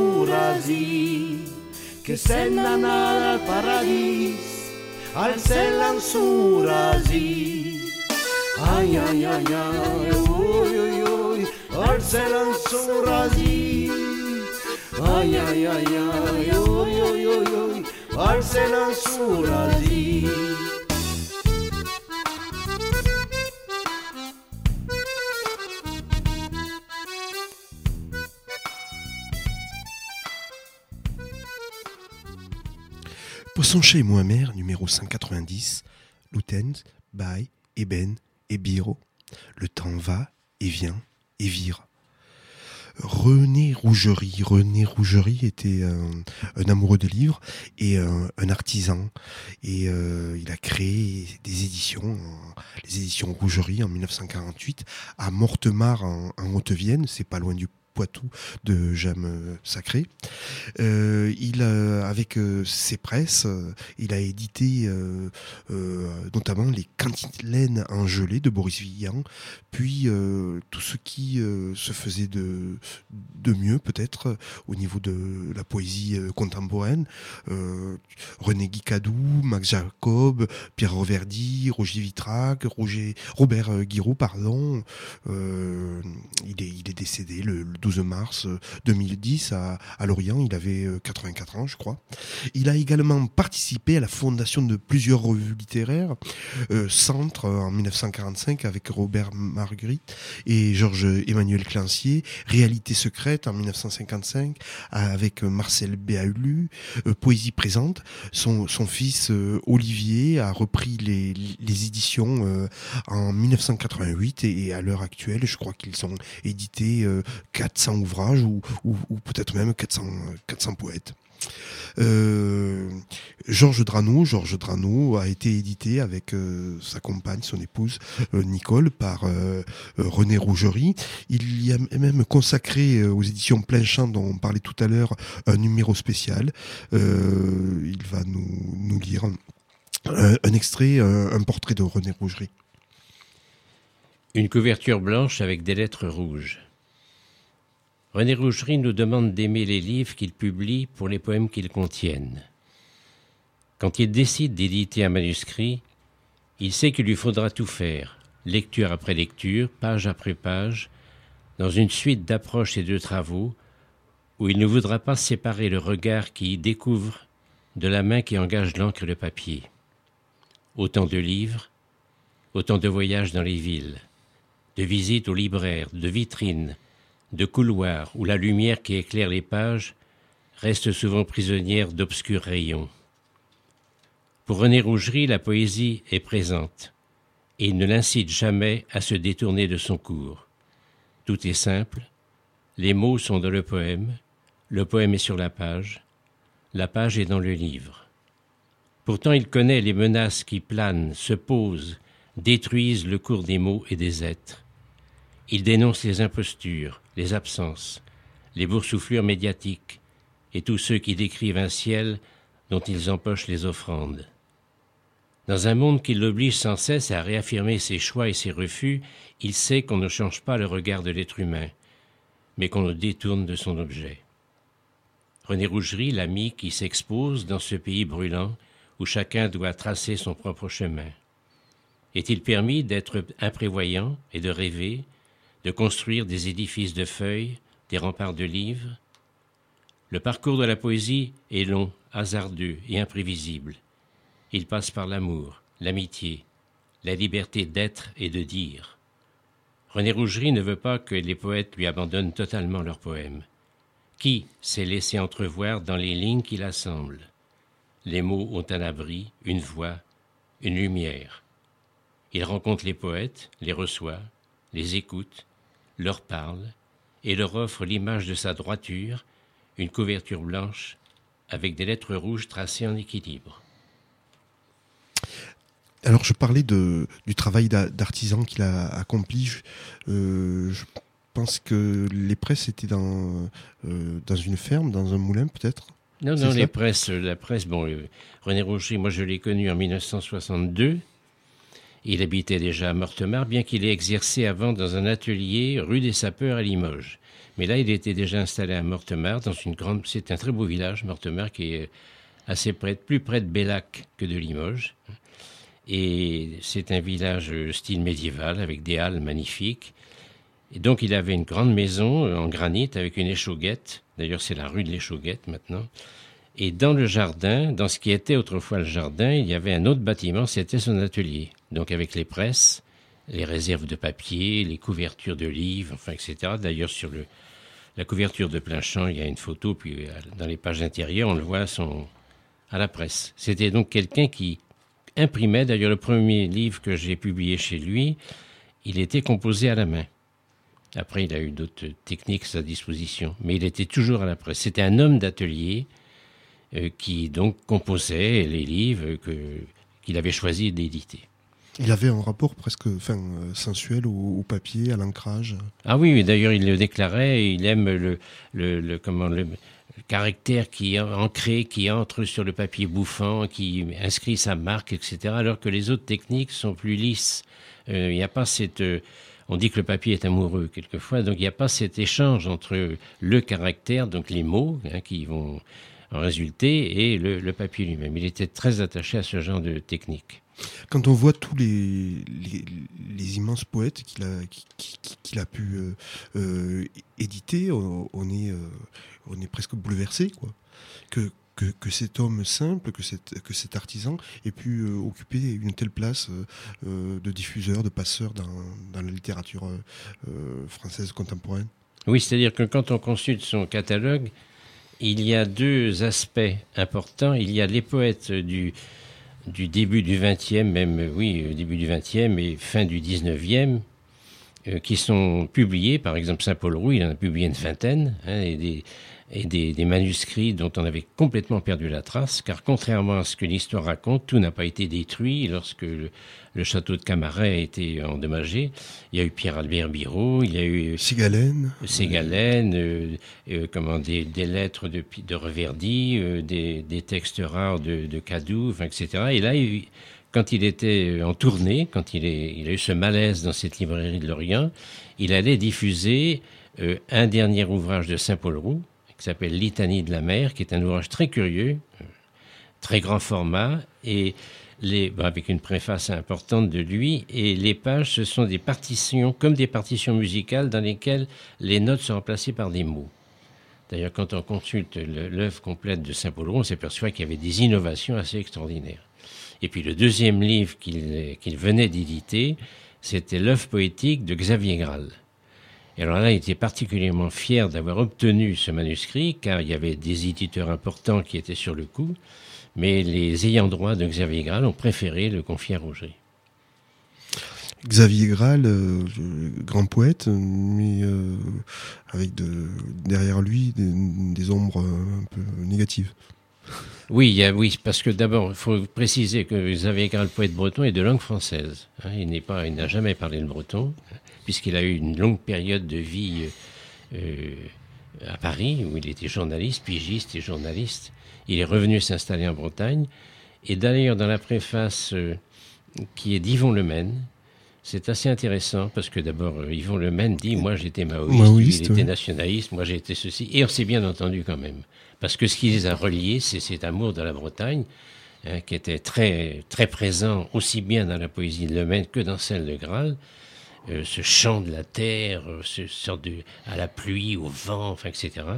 surasi. Che se n'anà dal paradis, al cielo surasi. Ai ai ai ai, ui ui ui, al cielo surasi. Ai ai ai ai, ui ui ui ui, al cielo surasi. Poisson-chat et Mohamer, numéro cent quatre-vingt-dix, Lutenz, Bay, Eben et Biro. Le temps va et vient et vire. René Rougerie. René Rougerie était un, un amoureux de livres et un, un artisan. Et euh, il a créé des éditions, les éditions Rougerie en mille neuf cent quarante-huit, à Mortemart en, en Haute-Vienne, c'est pas loin du Poitou de James Sacré. Euh, il a, avec euh, ses presses, euh, il a édité euh, euh, notamment les cantilènes en gelée de Boris Vian, puis euh, tout ce qui euh, se faisait de, de mieux peut-être au niveau de la poésie euh, contemporaine. Euh, René Guicadou, Max Jacob, Pierre Reverdy, Roger Vitrac, Roger, Robert Guiraud, pardon. Euh, il, est, il est décédé le, le douze mars deux mille dix à, à Lorient, il avait quatre-vingt-quatre ans je crois. Il a également participé à la fondation de plusieurs revues littéraires, euh, Centre en mille neuf cent quarante-cinq avec Robert Marguerite et Georges Emmanuel Clancier, Réalité secrète en mille neuf cent cinquante-cinq avec Marcel Béahulu, euh, Poésie présente. Son, son fils euh, Olivier a repris les, les éditions euh, en mille neuf cent quatre-vingt-huit et, et à l'heure actuelle je crois qu'ils ont édité euh, quatre cents ouvrages ou, ou, ou peut-être même quatre cents, quatre cents poètes. Euh, Georges Drano, Georges Drano a été édité avec euh, sa compagne, son épouse euh, Nicole, par euh, euh, René Rougerie. Il y a même consacré euh, aux éditions Plein Champ, dont on parlait tout à l'heure, un numéro spécial. Euh, il va nous, nous lire un, un extrait, un, un portrait de René Rougerie. Une couverture blanche avec des lettres rouges. René Rougerie nous demande d'aimer les livres qu'il publie pour les poèmes qu'ils contiennent. Quand il décide d'éditer un manuscrit, il sait qu'il lui faudra tout faire, lecture après lecture, page après page, dans une suite d'approches et de travaux où il ne voudra pas séparer le regard qui y découvre de la main qui engage l'encre et le papier. Autant de livres, autant de voyages dans les villes, de visites aux libraires, de vitrines, de couloirs où la lumière qui éclaire les pages reste souvent prisonnière d'obscurs rayons. Pour René Rougerie, la poésie est présente et il ne l'incite jamais à se détourner de son cours. Tout est simple, les mots sont dans le poème, le poème est sur la page, la page est dans le livre. Pourtant il connaît les menaces qui planent, se posent, détruisent le cours des mots et des êtres. Il dénonce les impostures, les absences, les boursouflures médiatiques et tous ceux qui décrivent un ciel dont ils empochent les offrandes. Dans un monde qui l'oblige sans cesse à réaffirmer ses choix et ses refus, il sait qu'on ne change pas le regard de l'être humain, mais qu'on le détourne de son objet. René Rougerie, l'ami qui s'expose dans ce pays brûlant où chacun doit tracer son propre chemin. Est-il permis d'être imprévoyant et de rêver, de construire des édifices de feuilles, des remparts de livres? Le parcours de la poésie est long, hasardeux et imprévisible. Il passe par l'amour, l'amitié, la liberté d'être et de dire. René Rougerie ne veut pas que les poètes lui abandonnent totalement leurs poèmes. Qui s'est laissé entrevoir dans les lignes qu'il assemble? Les mots ont un abri, une voix, une lumière. Il rencontre les poètes, les reçoit, les écoute, leur parle et leur offre l'image de sa droiture, une couverture blanche avec des lettres rouges tracées en équilibre. Alors je parlais de, du travail d'artisan qu'il a accompli. Je, euh, je pense que les presses étaient dans, euh, dans une ferme, dans un moulin peut-être? Non, non, les presses, la presse, bon, euh, René Rougerie, moi je l'ai connu en mille neuf cent soixante-deux. Il habitait déjà à Mortemart, bien qu'il ait exercé avant dans un atelier rue des Sapeurs à Limoges. Mais là, il était déjà installé à Mortemart, dans une grande... C'est un très beau village, Mortemart, qui est assez près, plus près de Bellac que de Limoges. Et c'est un village style médiéval, avec des halles magnifiques. Et donc, il avait une grande maison en granit avec une échauguette. D'ailleurs, c'est la rue de l'Échauguette maintenant. Et dans le jardin, dans ce qui était autrefois le jardin, il y avait un autre bâtiment, c'était son atelier. Donc avec les presses, les réserves de papier, les couvertures de livres, enfin, et cetera. D'ailleurs, sur le, la couverture de Plein Champ, il y a une photo, puis dans les pages intérieures, on le voit son, à la presse. C'était donc quelqu'un qui imprimait. D'ailleurs, le premier livre que j'ai publié chez lui, il était composé à la main. Après, il a eu d'autres techniques à sa disposition, mais il était toujours à la presse. C'était un homme d'atelier euh, qui donc composait les livres que, qu'il avait choisi d'éditer. Il avait un rapport presque enfin, sensuel au, au papier, à l'ancrage. Ah oui, oui, d'ailleurs, il le déclarait, il aime le, le, le, comment, le, le caractère qui est ancré, qui entre sur le papier bouffant, qui inscrit sa marque, et cetera, alors que les autres techniques sont plus lisses. Euh, il n'y a pas cette... Euh, on dit que le papier est amoureux, quelquefois, donc il n'y a pas cet échange entre le caractère, donc les mots hein, qui vont en résulter, et le, le papier lui-même. Il était très attaché à ce genre de technique. Quand on voit tous les, les, les immenses poètes qu'il a, qu'il a pu euh, euh, éditer, on, on, est, euh, on est presque bouleversé, quoi. Que, que, que cet homme simple, que, cette, que cet artisan ait pu euh, occuper une telle place euh, de diffuseur, de passeur dans, dans la littérature euh, française contemporaine. Oui, c'est-à-dire que quand on consulte son catalogue, il y a deux aspects importants. Il y a les poètes du... du début du vingtième, même, oui, début du vingtième et fin du dix-neuvième, euh, qui sont publiés, par exemple Saint-Paul Roux, il en a publié une vingtaine, hein, et des, et des, des manuscrits dont on avait complètement perdu la trace, car contrairement à ce que l'histoire raconte, tout n'a pas été détruit lorsque le, le château de Camaret a été endommagé. Il y a eu Pierre-Albert Birot, il y a eu Ségalène, Ségalène euh, euh, comment, des, des lettres de, de Reverdy, euh, des, des textes rares de, de Cadou, enfin, et cetera. Et là, il, quand il était en tournée, quand il, est, il a eu ce malaise dans cette librairie de Lorient, il allait diffuser euh, un dernier ouvrage de Saint-Paul-Roux, qui s'appelle Litanie de la mer, qui est un ouvrage très curieux, très grand format, et les, bon, avec une préface importante de lui, et les pages, ce sont des partitions, comme des partitions musicales, dans lesquelles les notes sont remplacées par des mots. D'ailleurs, quand on consulte l'œuvre complète de Saint-Paul-Roux, on s'aperçoit qu'il y avait des innovations assez extraordinaires. Et puis le deuxième livre qu'il qu'il venait d'éditer, c'était l'œuvre poétique de Xavier Graal. Et alors là, il était particulièrement fier d'avoir obtenu ce manuscrit, car il y avait des éditeurs importants qui étaient sur le coup, mais les ayants droit de Xavier Graal ont préféré le confier à Rougerie. Xavier Graal, euh, grand poète, mais euh, avec de, derrière lui des, des ombres un peu négatives. Oui, il y a, oui, parce que d'abord, il faut préciser que Xavier Graal, poète breton, est de langue française. Hein, il n'est pas, il n'a jamais parlé le breton, puisqu'il a eu une longue période de vie euh, à Paris, où il était journaliste, pigiste et journaliste. Il est revenu s'installer en Bretagne. Et d'ailleurs, dans la préface euh, qui est d'Yvon Lemaine, c'est assez intéressant, parce que d'abord, euh, Yvon Lemaine dit « Moi, j'étais maoïste, maoïste il était oui. nationaliste, moi, j'ai été ceci. » Et on s'est bien entendu quand même. Parce que ce qui les a reliés, c'est cet amour de la Bretagne, hein, qui était très, très présent aussi bien dans la poésie de Lemaine que dans celle de Graal. Euh, ce chant de la terre, ce sorte de, à la pluie, au vent, enfin, et cetera.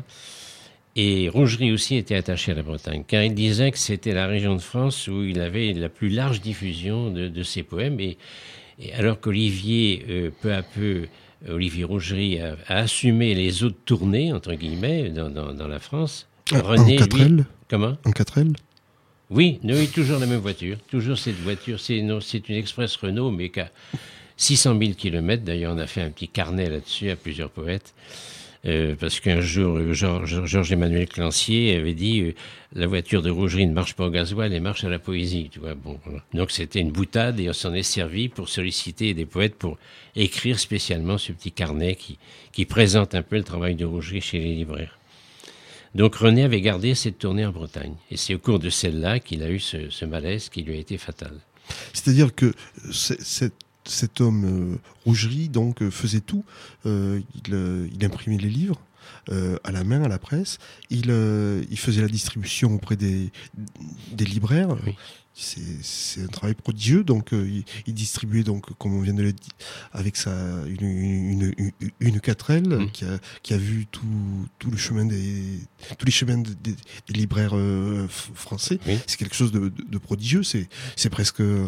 Et Rougerie aussi était attaché à la Bretagne, car il disait que c'était la région de France où il avait la plus large diffusion de, de ses poèmes. Et, et alors qu'Olivier, euh, peu à peu, Olivier Rougerie a, a assumé les autres tournées, entre guillemets, dans, dans, dans la France, ah, René, en quatre L lui, comment En quatre L Oui, oui, toujours la même voiture, toujours cette voiture. C'est, non, c'est une Express Renault, mais qu'à six cent mille kilomètres, d'ailleurs on a fait un petit carnet là-dessus à plusieurs poètes, euh, parce qu'un jour Georges, Georges-Emmanuel Clancier avait dit euh, la voiture de Rougerie ne marche pas au gasoil, elle marche à la poésie, tu vois. Bon, voilà. Donc c'était une boutade et on s'en est servi pour solliciter des poètes pour écrire spécialement ce petit carnet qui, qui présente un peu le travail de Rougerie chez les libraires. Donc René avait gardé cette tournée en Bretagne et c'est au cours de celle-là qu'il a eu ce, ce malaise qui lui a été fatal. C'est-à-dire que c'est, c'est cet homme euh, Rougerie donc euh, faisait tout. Euh, il, euh, il imprimait les livres euh, à la main, à la presse. Il, euh, il faisait la distribution auprès des, des libraires. Oui. C'est, c'est un travail prodigieux. Donc, euh, il, il distribuait donc, comme on vient de le dire, avec sa une une une, une quatre L mmh. qui a qui a vu tout tout le chemin des tous les chemins des, des, des libraires euh, français. Oui. C'est quelque chose de, de, de prodigieux. C'est c'est presque euh,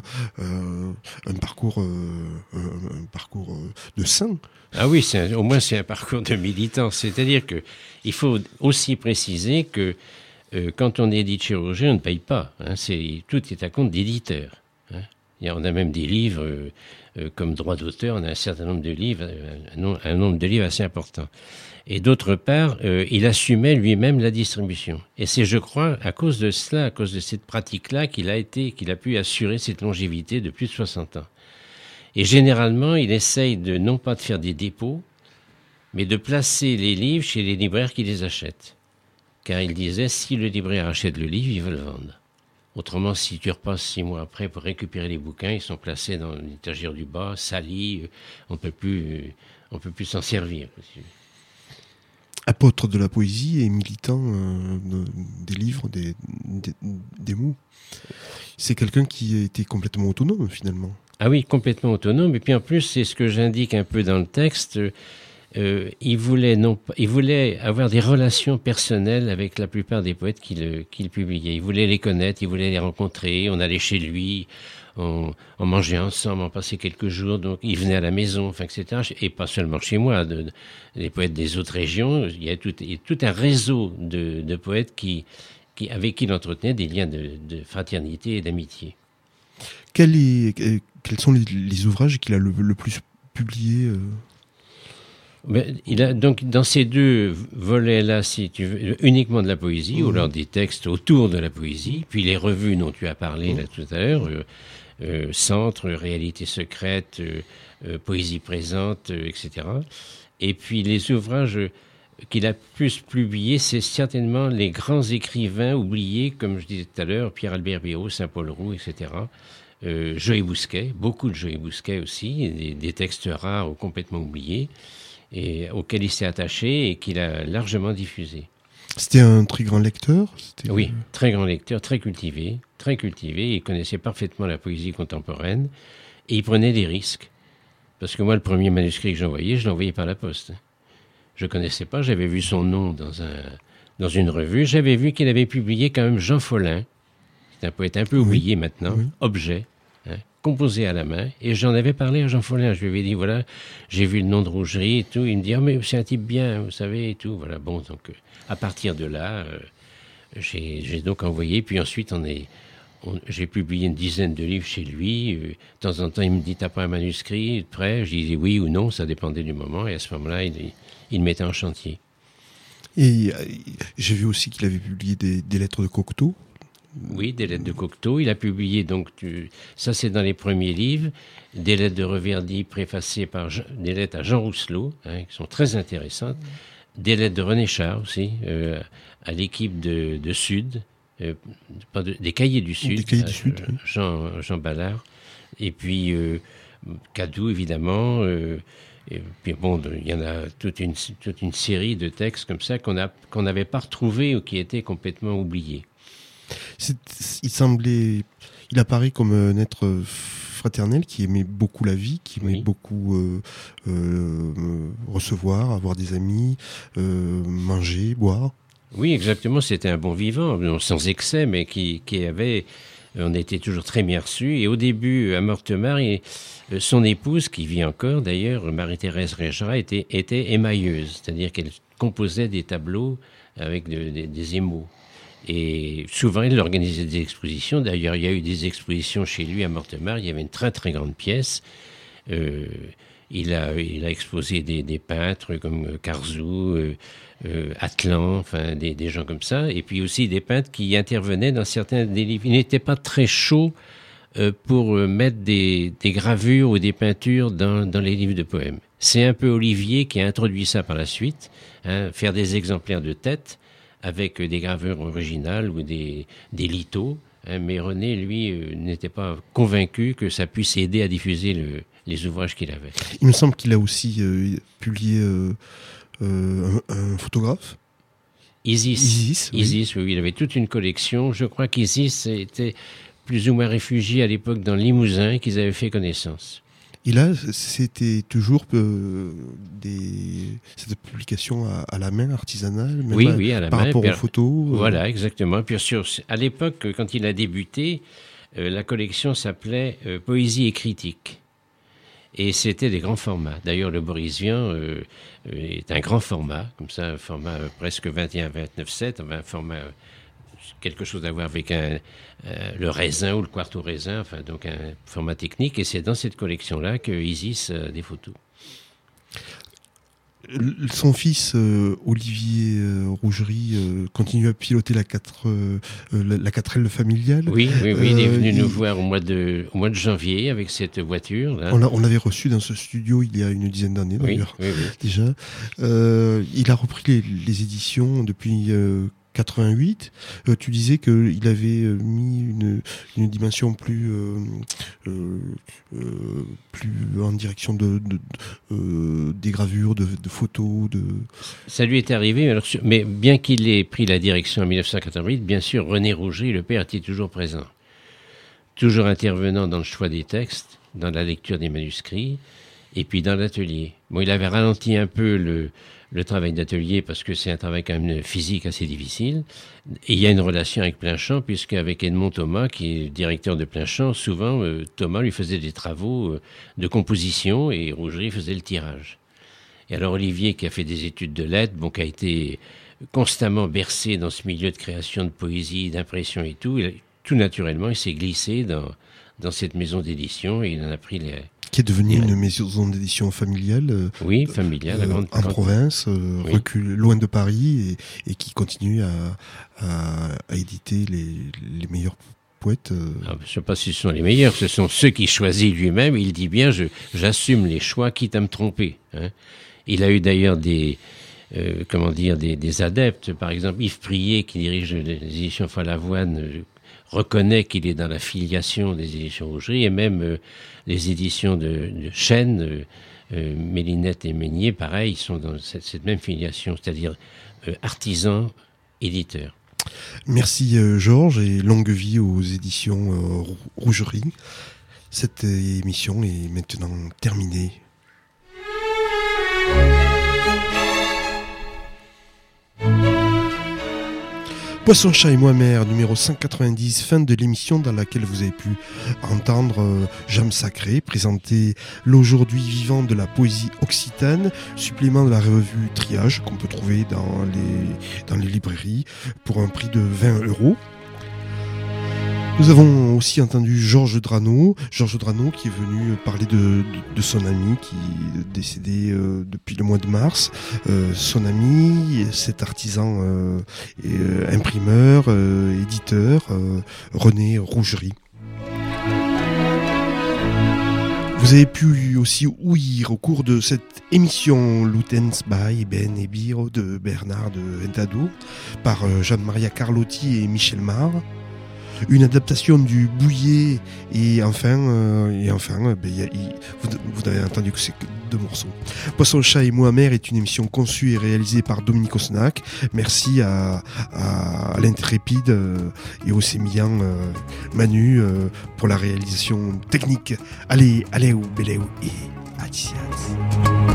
un parcours euh, un, un parcours de saint. Ah oui, c'est un, au moins c'est un parcours de militant. C'est-à-dire que il faut aussi préciser que Euh, quand on édite chez Rougerie, on ne paye pas. Hein, c'est, tout est à compte d'éditeur. Hein. Il y a, on a même des livres, euh, euh, comme droit d'auteur, on a un certain nombre de livres, un, un, un nombre de livres assez important. Et d'autre part, euh, il assumait lui-même la distribution. Et c'est, je crois, à cause de cela, à cause de cette pratique-là, qu'il a été, qu'il a pu assurer cette longévité de plus de soixante ans. Et généralement, il essaye de, non pas de faire des dépôts, mais de placer les livres chez les libraires qui les achètent. Car il disait, si le libraire achète le livre, il va le vendre. Autrement, si tu repasses six mois après pour récupérer les bouquins, ils sont placés dans l'étagère du bas, salis, on ne peut plus, on peut plus s'en servir. Apôtre de la poésie et militant euh, des livres, des, des, des mots. C'est quelqu'un qui a été complètement autonome, finalement. Ah oui, complètement autonome. Et puis en plus, c'est ce que j'indique un peu dans le texte. Euh, il voulait non, il voulait avoir des relations personnelles avec la plupart des poètes qu'il, qu'il publiait. Il voulait les connaître, il voulait les rencontrer. On allait chez lui, on, on mangeait ensemble, on passait quelques jours. Donc il venait à la maison, enfin, et cetera. Et pas seulement chez moi, de, de, les poètes des autres régions. Il y a tout, il y a tout un réseau de, de poètes qui, qui, avec qui il entretenait des liens de, de fraternité et d'amitié. Quel est, quels sont les, les ouvrages qu'il a le, le plus publiés euh Ben, il a donc dans ces deux volets-là, si tu veux, uniquement de la poésie, mmh. ou alors des textes autour de la poésie, puis les revues dont tu as parlé mmh. là tout à l'heure, euh, euh, Centre, Réalité secrète, euh, euh, Poésie présente, euh, et cetera. Et puis les ouvrages qu'il a plus publiés, c'est certainement les grands écrivains oubliés, comme je disais tout à l'heure, Pierre-Albert Biot, Saint-Paul Roux, et cetera. Euh, Joël Bousquet, beaucoup de Joël Bousquet aussi, des, des textes rares ou complètement oubliés, et auxquels il s'est attaché et qu'il a largement diffusé. C'était un très grand lecteur? C'était... Oui, très grand lecteur, très cultivé, très cultivé. Il connaissait parfaitement la poésie contemporaine et il prenait des risques. Parce que moi, le premier manuscrit que j'envoyais, je l'envoyais par la poste. Je ne connaissais pas, j'avais vu son nom dans, un, dans une revue. J'avais vu qu'il avait publié quand même Jean Follin, c'est un poète un peu oublié oui. maintenant, oui. Objet, hein, composé à la main. Et j'en avais parlé à Jean Follin. Je lui avais dit, voilà, j'ai vu le nom de Rougerie et tout. Il me dit, oh, mais c'est un type bien, vous savez, et tout. Voilà, bon, donc, euh, à partir de là, euh, j'ai, j'ai donc envoyé. Puis ensuite, on est, on, j'ai publié une dizaine de livres chez lui. Euh, de temps en temps, il me dit, t'as pas un manuscrit prêt? Je disais oui ou non, ça dépendait du moment. Et à ce moment-là, il, il mettait en chantier. Et euh, j'ai vu aussi qu'il avait publié des, des lettres de Cocteau. Oui, des lettres de Cocteau. Il a publié, donc, tu, ça c'est dans les premiers livres, des lettres de Reverdy préfacées par Jean, des lettres à Jean Rousselot, hein, qui sont très intéressantes, des lettres de René Char aussi, euh, à l'équipe de, de Sud, euh, pas de, des Cahiers du Sud, des Cahiers du euh, Sud oui. Jean, Jean Ballard, et puis euh, Cadou évidemment, euh, et puis bon, il y en a toute une, toute une série de textes comme ça qu'on a, qu'on n'avait pas retrouvés ou qui étaient complètement oubliés. C'est, il semblait, il apparaît comme un être fraternel qui aimait beaucoup la vie, qui aimait oui. beaucoup euh, euh, recevoir, avoir des amis, euh, manger, boire. Oui, exactement. C'était un bon vivant, sans excès, mais qui, qui avait. On était toujours très bien reçus. Et au début, à Mortemart, il, son épouse, qui vit encore d'ailleurs, Marie-Thérèse Régera, était, était émailleuse, c'est-à-dire qu'elle composait des tableaux avec de, de, des émaux. Et souvent, il organisait des expositions. D'ailleurs, il y a eu des expositions chez lui à Mortemart. Il y avait une très, très grande pièce. Euh, il, a, il a exposé des, des peintres comme Carzou, euh, euh, Atlan, enfin, des, des gens comme ça. Et puis aussi des peintres qui intervenaient dans certains des livres. Il n'était pas très chaud euh, pour mettre des, des gravures ou des peintures dans, dans les livres de poèmes. C'est un peu Olivier qui a introduit ça par la suite, hein, faire des exemplaires de tête avec des gravures originales ou des, des lithos. Hein, mais René, lui, euh, n'était pas convaincu que ça puisse aider à diffuser le, les ouvrages qu'il avait. Il me semble qu'il a aussi euh, publié euh, euh, un, un photographe. Isis. Isis, oui. Isis, oui, il avait toute une collection. Je crois qu'Isis était plus ou moins réfugié à l'époque dans le Limousin, qu'ils avaient fait connaissance. Et là, c'était toujours euh, des cette publication à, à la main, artisanale, même oui, à, oui, à la par main, rapport puis, aux photos. Euh... Voilà, exactement. Puis sûr, à l'époque, quand il a débuté, euh, la collection s'appelait euh, Poésie et critique. Et c'était des grands formats. D'ailleurs, le Borisien euh, est un grand format, comme ça, un format euh, presque vingt et un vingt-neuf sept, un format... Euh, quelque chose à voir avec un, euh, le raisin ou le quarto raisin, enfin donc un format technique, et c'est dans cette collection-là que Isis a des photos. Son fils euh, Olivier euh, Rougerie euh, continue à piloter la, quatre, euh, la, la quatrelle familiale. Oui, oui, oui, il est venu euh, nous il... voir au mois de, au mois de janvier avec cette voiture. Là. On, l'a, on l'avait reçu dans ce studio il y a une dizaine d'années d'ailleurs. Oui, oui, oui. Déjà, euh, il a repris les, les éditions depuis. Euh, quatre-vingt-huit, euh, tu disais qu'il avait euh, mis une, une dimension plus, euh, euh, euh, plus en direction de, de, de euh, des gravures, de, de photos. De... Ça lui est arrivé, alors, mais bien qu'il ait pris la direction en dix-neuf cent quatre-vingt-huit, bien sûr, René Rougerie, le père, était toujours présent. Toujours intervenant dans le choix des textes, dans la lecture des manuscrits, et puis dans l'atelier. Bon, il avait ralenti un peu le... le travail d'atelier, parce que c'est un travail quand même physique assez difficile. Et il y a une relation avec Plinchamp, puisqu'avec Edmond Thomas, qui est directeur de Plinchamp, souvent, euh, Thomas lui faisait des travaux euh, de composition et Rougerie faisait le tirage. Et alors Olivier, qui a fait des études de lettres, bon, qui a été constamment bercé dans ce milieu de création de poésie, d'impression et tout, il, tout naturellement, il s'est glissé dans, dans cette maison d'édition et il en a pris les... qui est devenue Et, une maison d'édition familiale. Euh, oui, familiale, la grande, en grande... province, euh, oui. recule loin de Paris et, et qui continue à, à, à éditer les, les meilleurs poètes. Euh... Ah, je ne sais pas si ce sont les meilleurs, ce sont ceux qu'il choisit lui-même. Il dit bien, je, j'assume les choix, quitte à me tromper. Hein. Il a eu d'ailleurs des, euh, comment dire, des, des adeptes. Par exemple, Yves Prié, qui dirige les éditions Follavoine, euh, reconnaît qu'il est dans la filiation des éditions Rougerie, et même euh, les éditions de, de Chêne, euh, euh, Mélinette et Meignier, pareil, ils sont dans cette, cette même filiation, c'est-à-dire euh, artisans, éditeurs. Merci euh, Georges et longue vie aux éditions euh, Rougerie. Cette euh, émission est maintenant terminée. Poisson, chat et moi-mère, numéro cent quatre-vingt-dix, fin de l'émission dans laquelle vous avez pu entendre euh, Jam Sacré présenter l'aujourd'hui vivant de la poésie occitane, supplément de la revue Triage qu'on peut trouver dans les, dans les librairies pour un prix de vingt euros. Nous avons aussi entendu Georges Drano, Georges Drano qui est venu parler de, de, de son ami qui est décédé euh, depuis le mois de mars. Euh, son ami, cet artisan euh, et, euh, imprimeur, euh, éditeur, euh, René Rougerie. Vous avez pu aussi ouïr au cours de cette émission Lutens by Ben et Biro de Bernard de Ventado par euh, Jeanne-Maria Carlotti et Michel Mar. Une adaptation du Bouillet et enfin, euh, et enfin ben, y a, y, vous, vous n'avez entendu que c'est que deux morceaux. Poisson, chat et moi-mère est une émission conçue et réalisée par Dominique Osnac. Merci à, à, à l'Intrépide euh, et au sémillant euh, Manu euh, pour la réalisation technique. Allez, allez, ou, belé, et Adicias.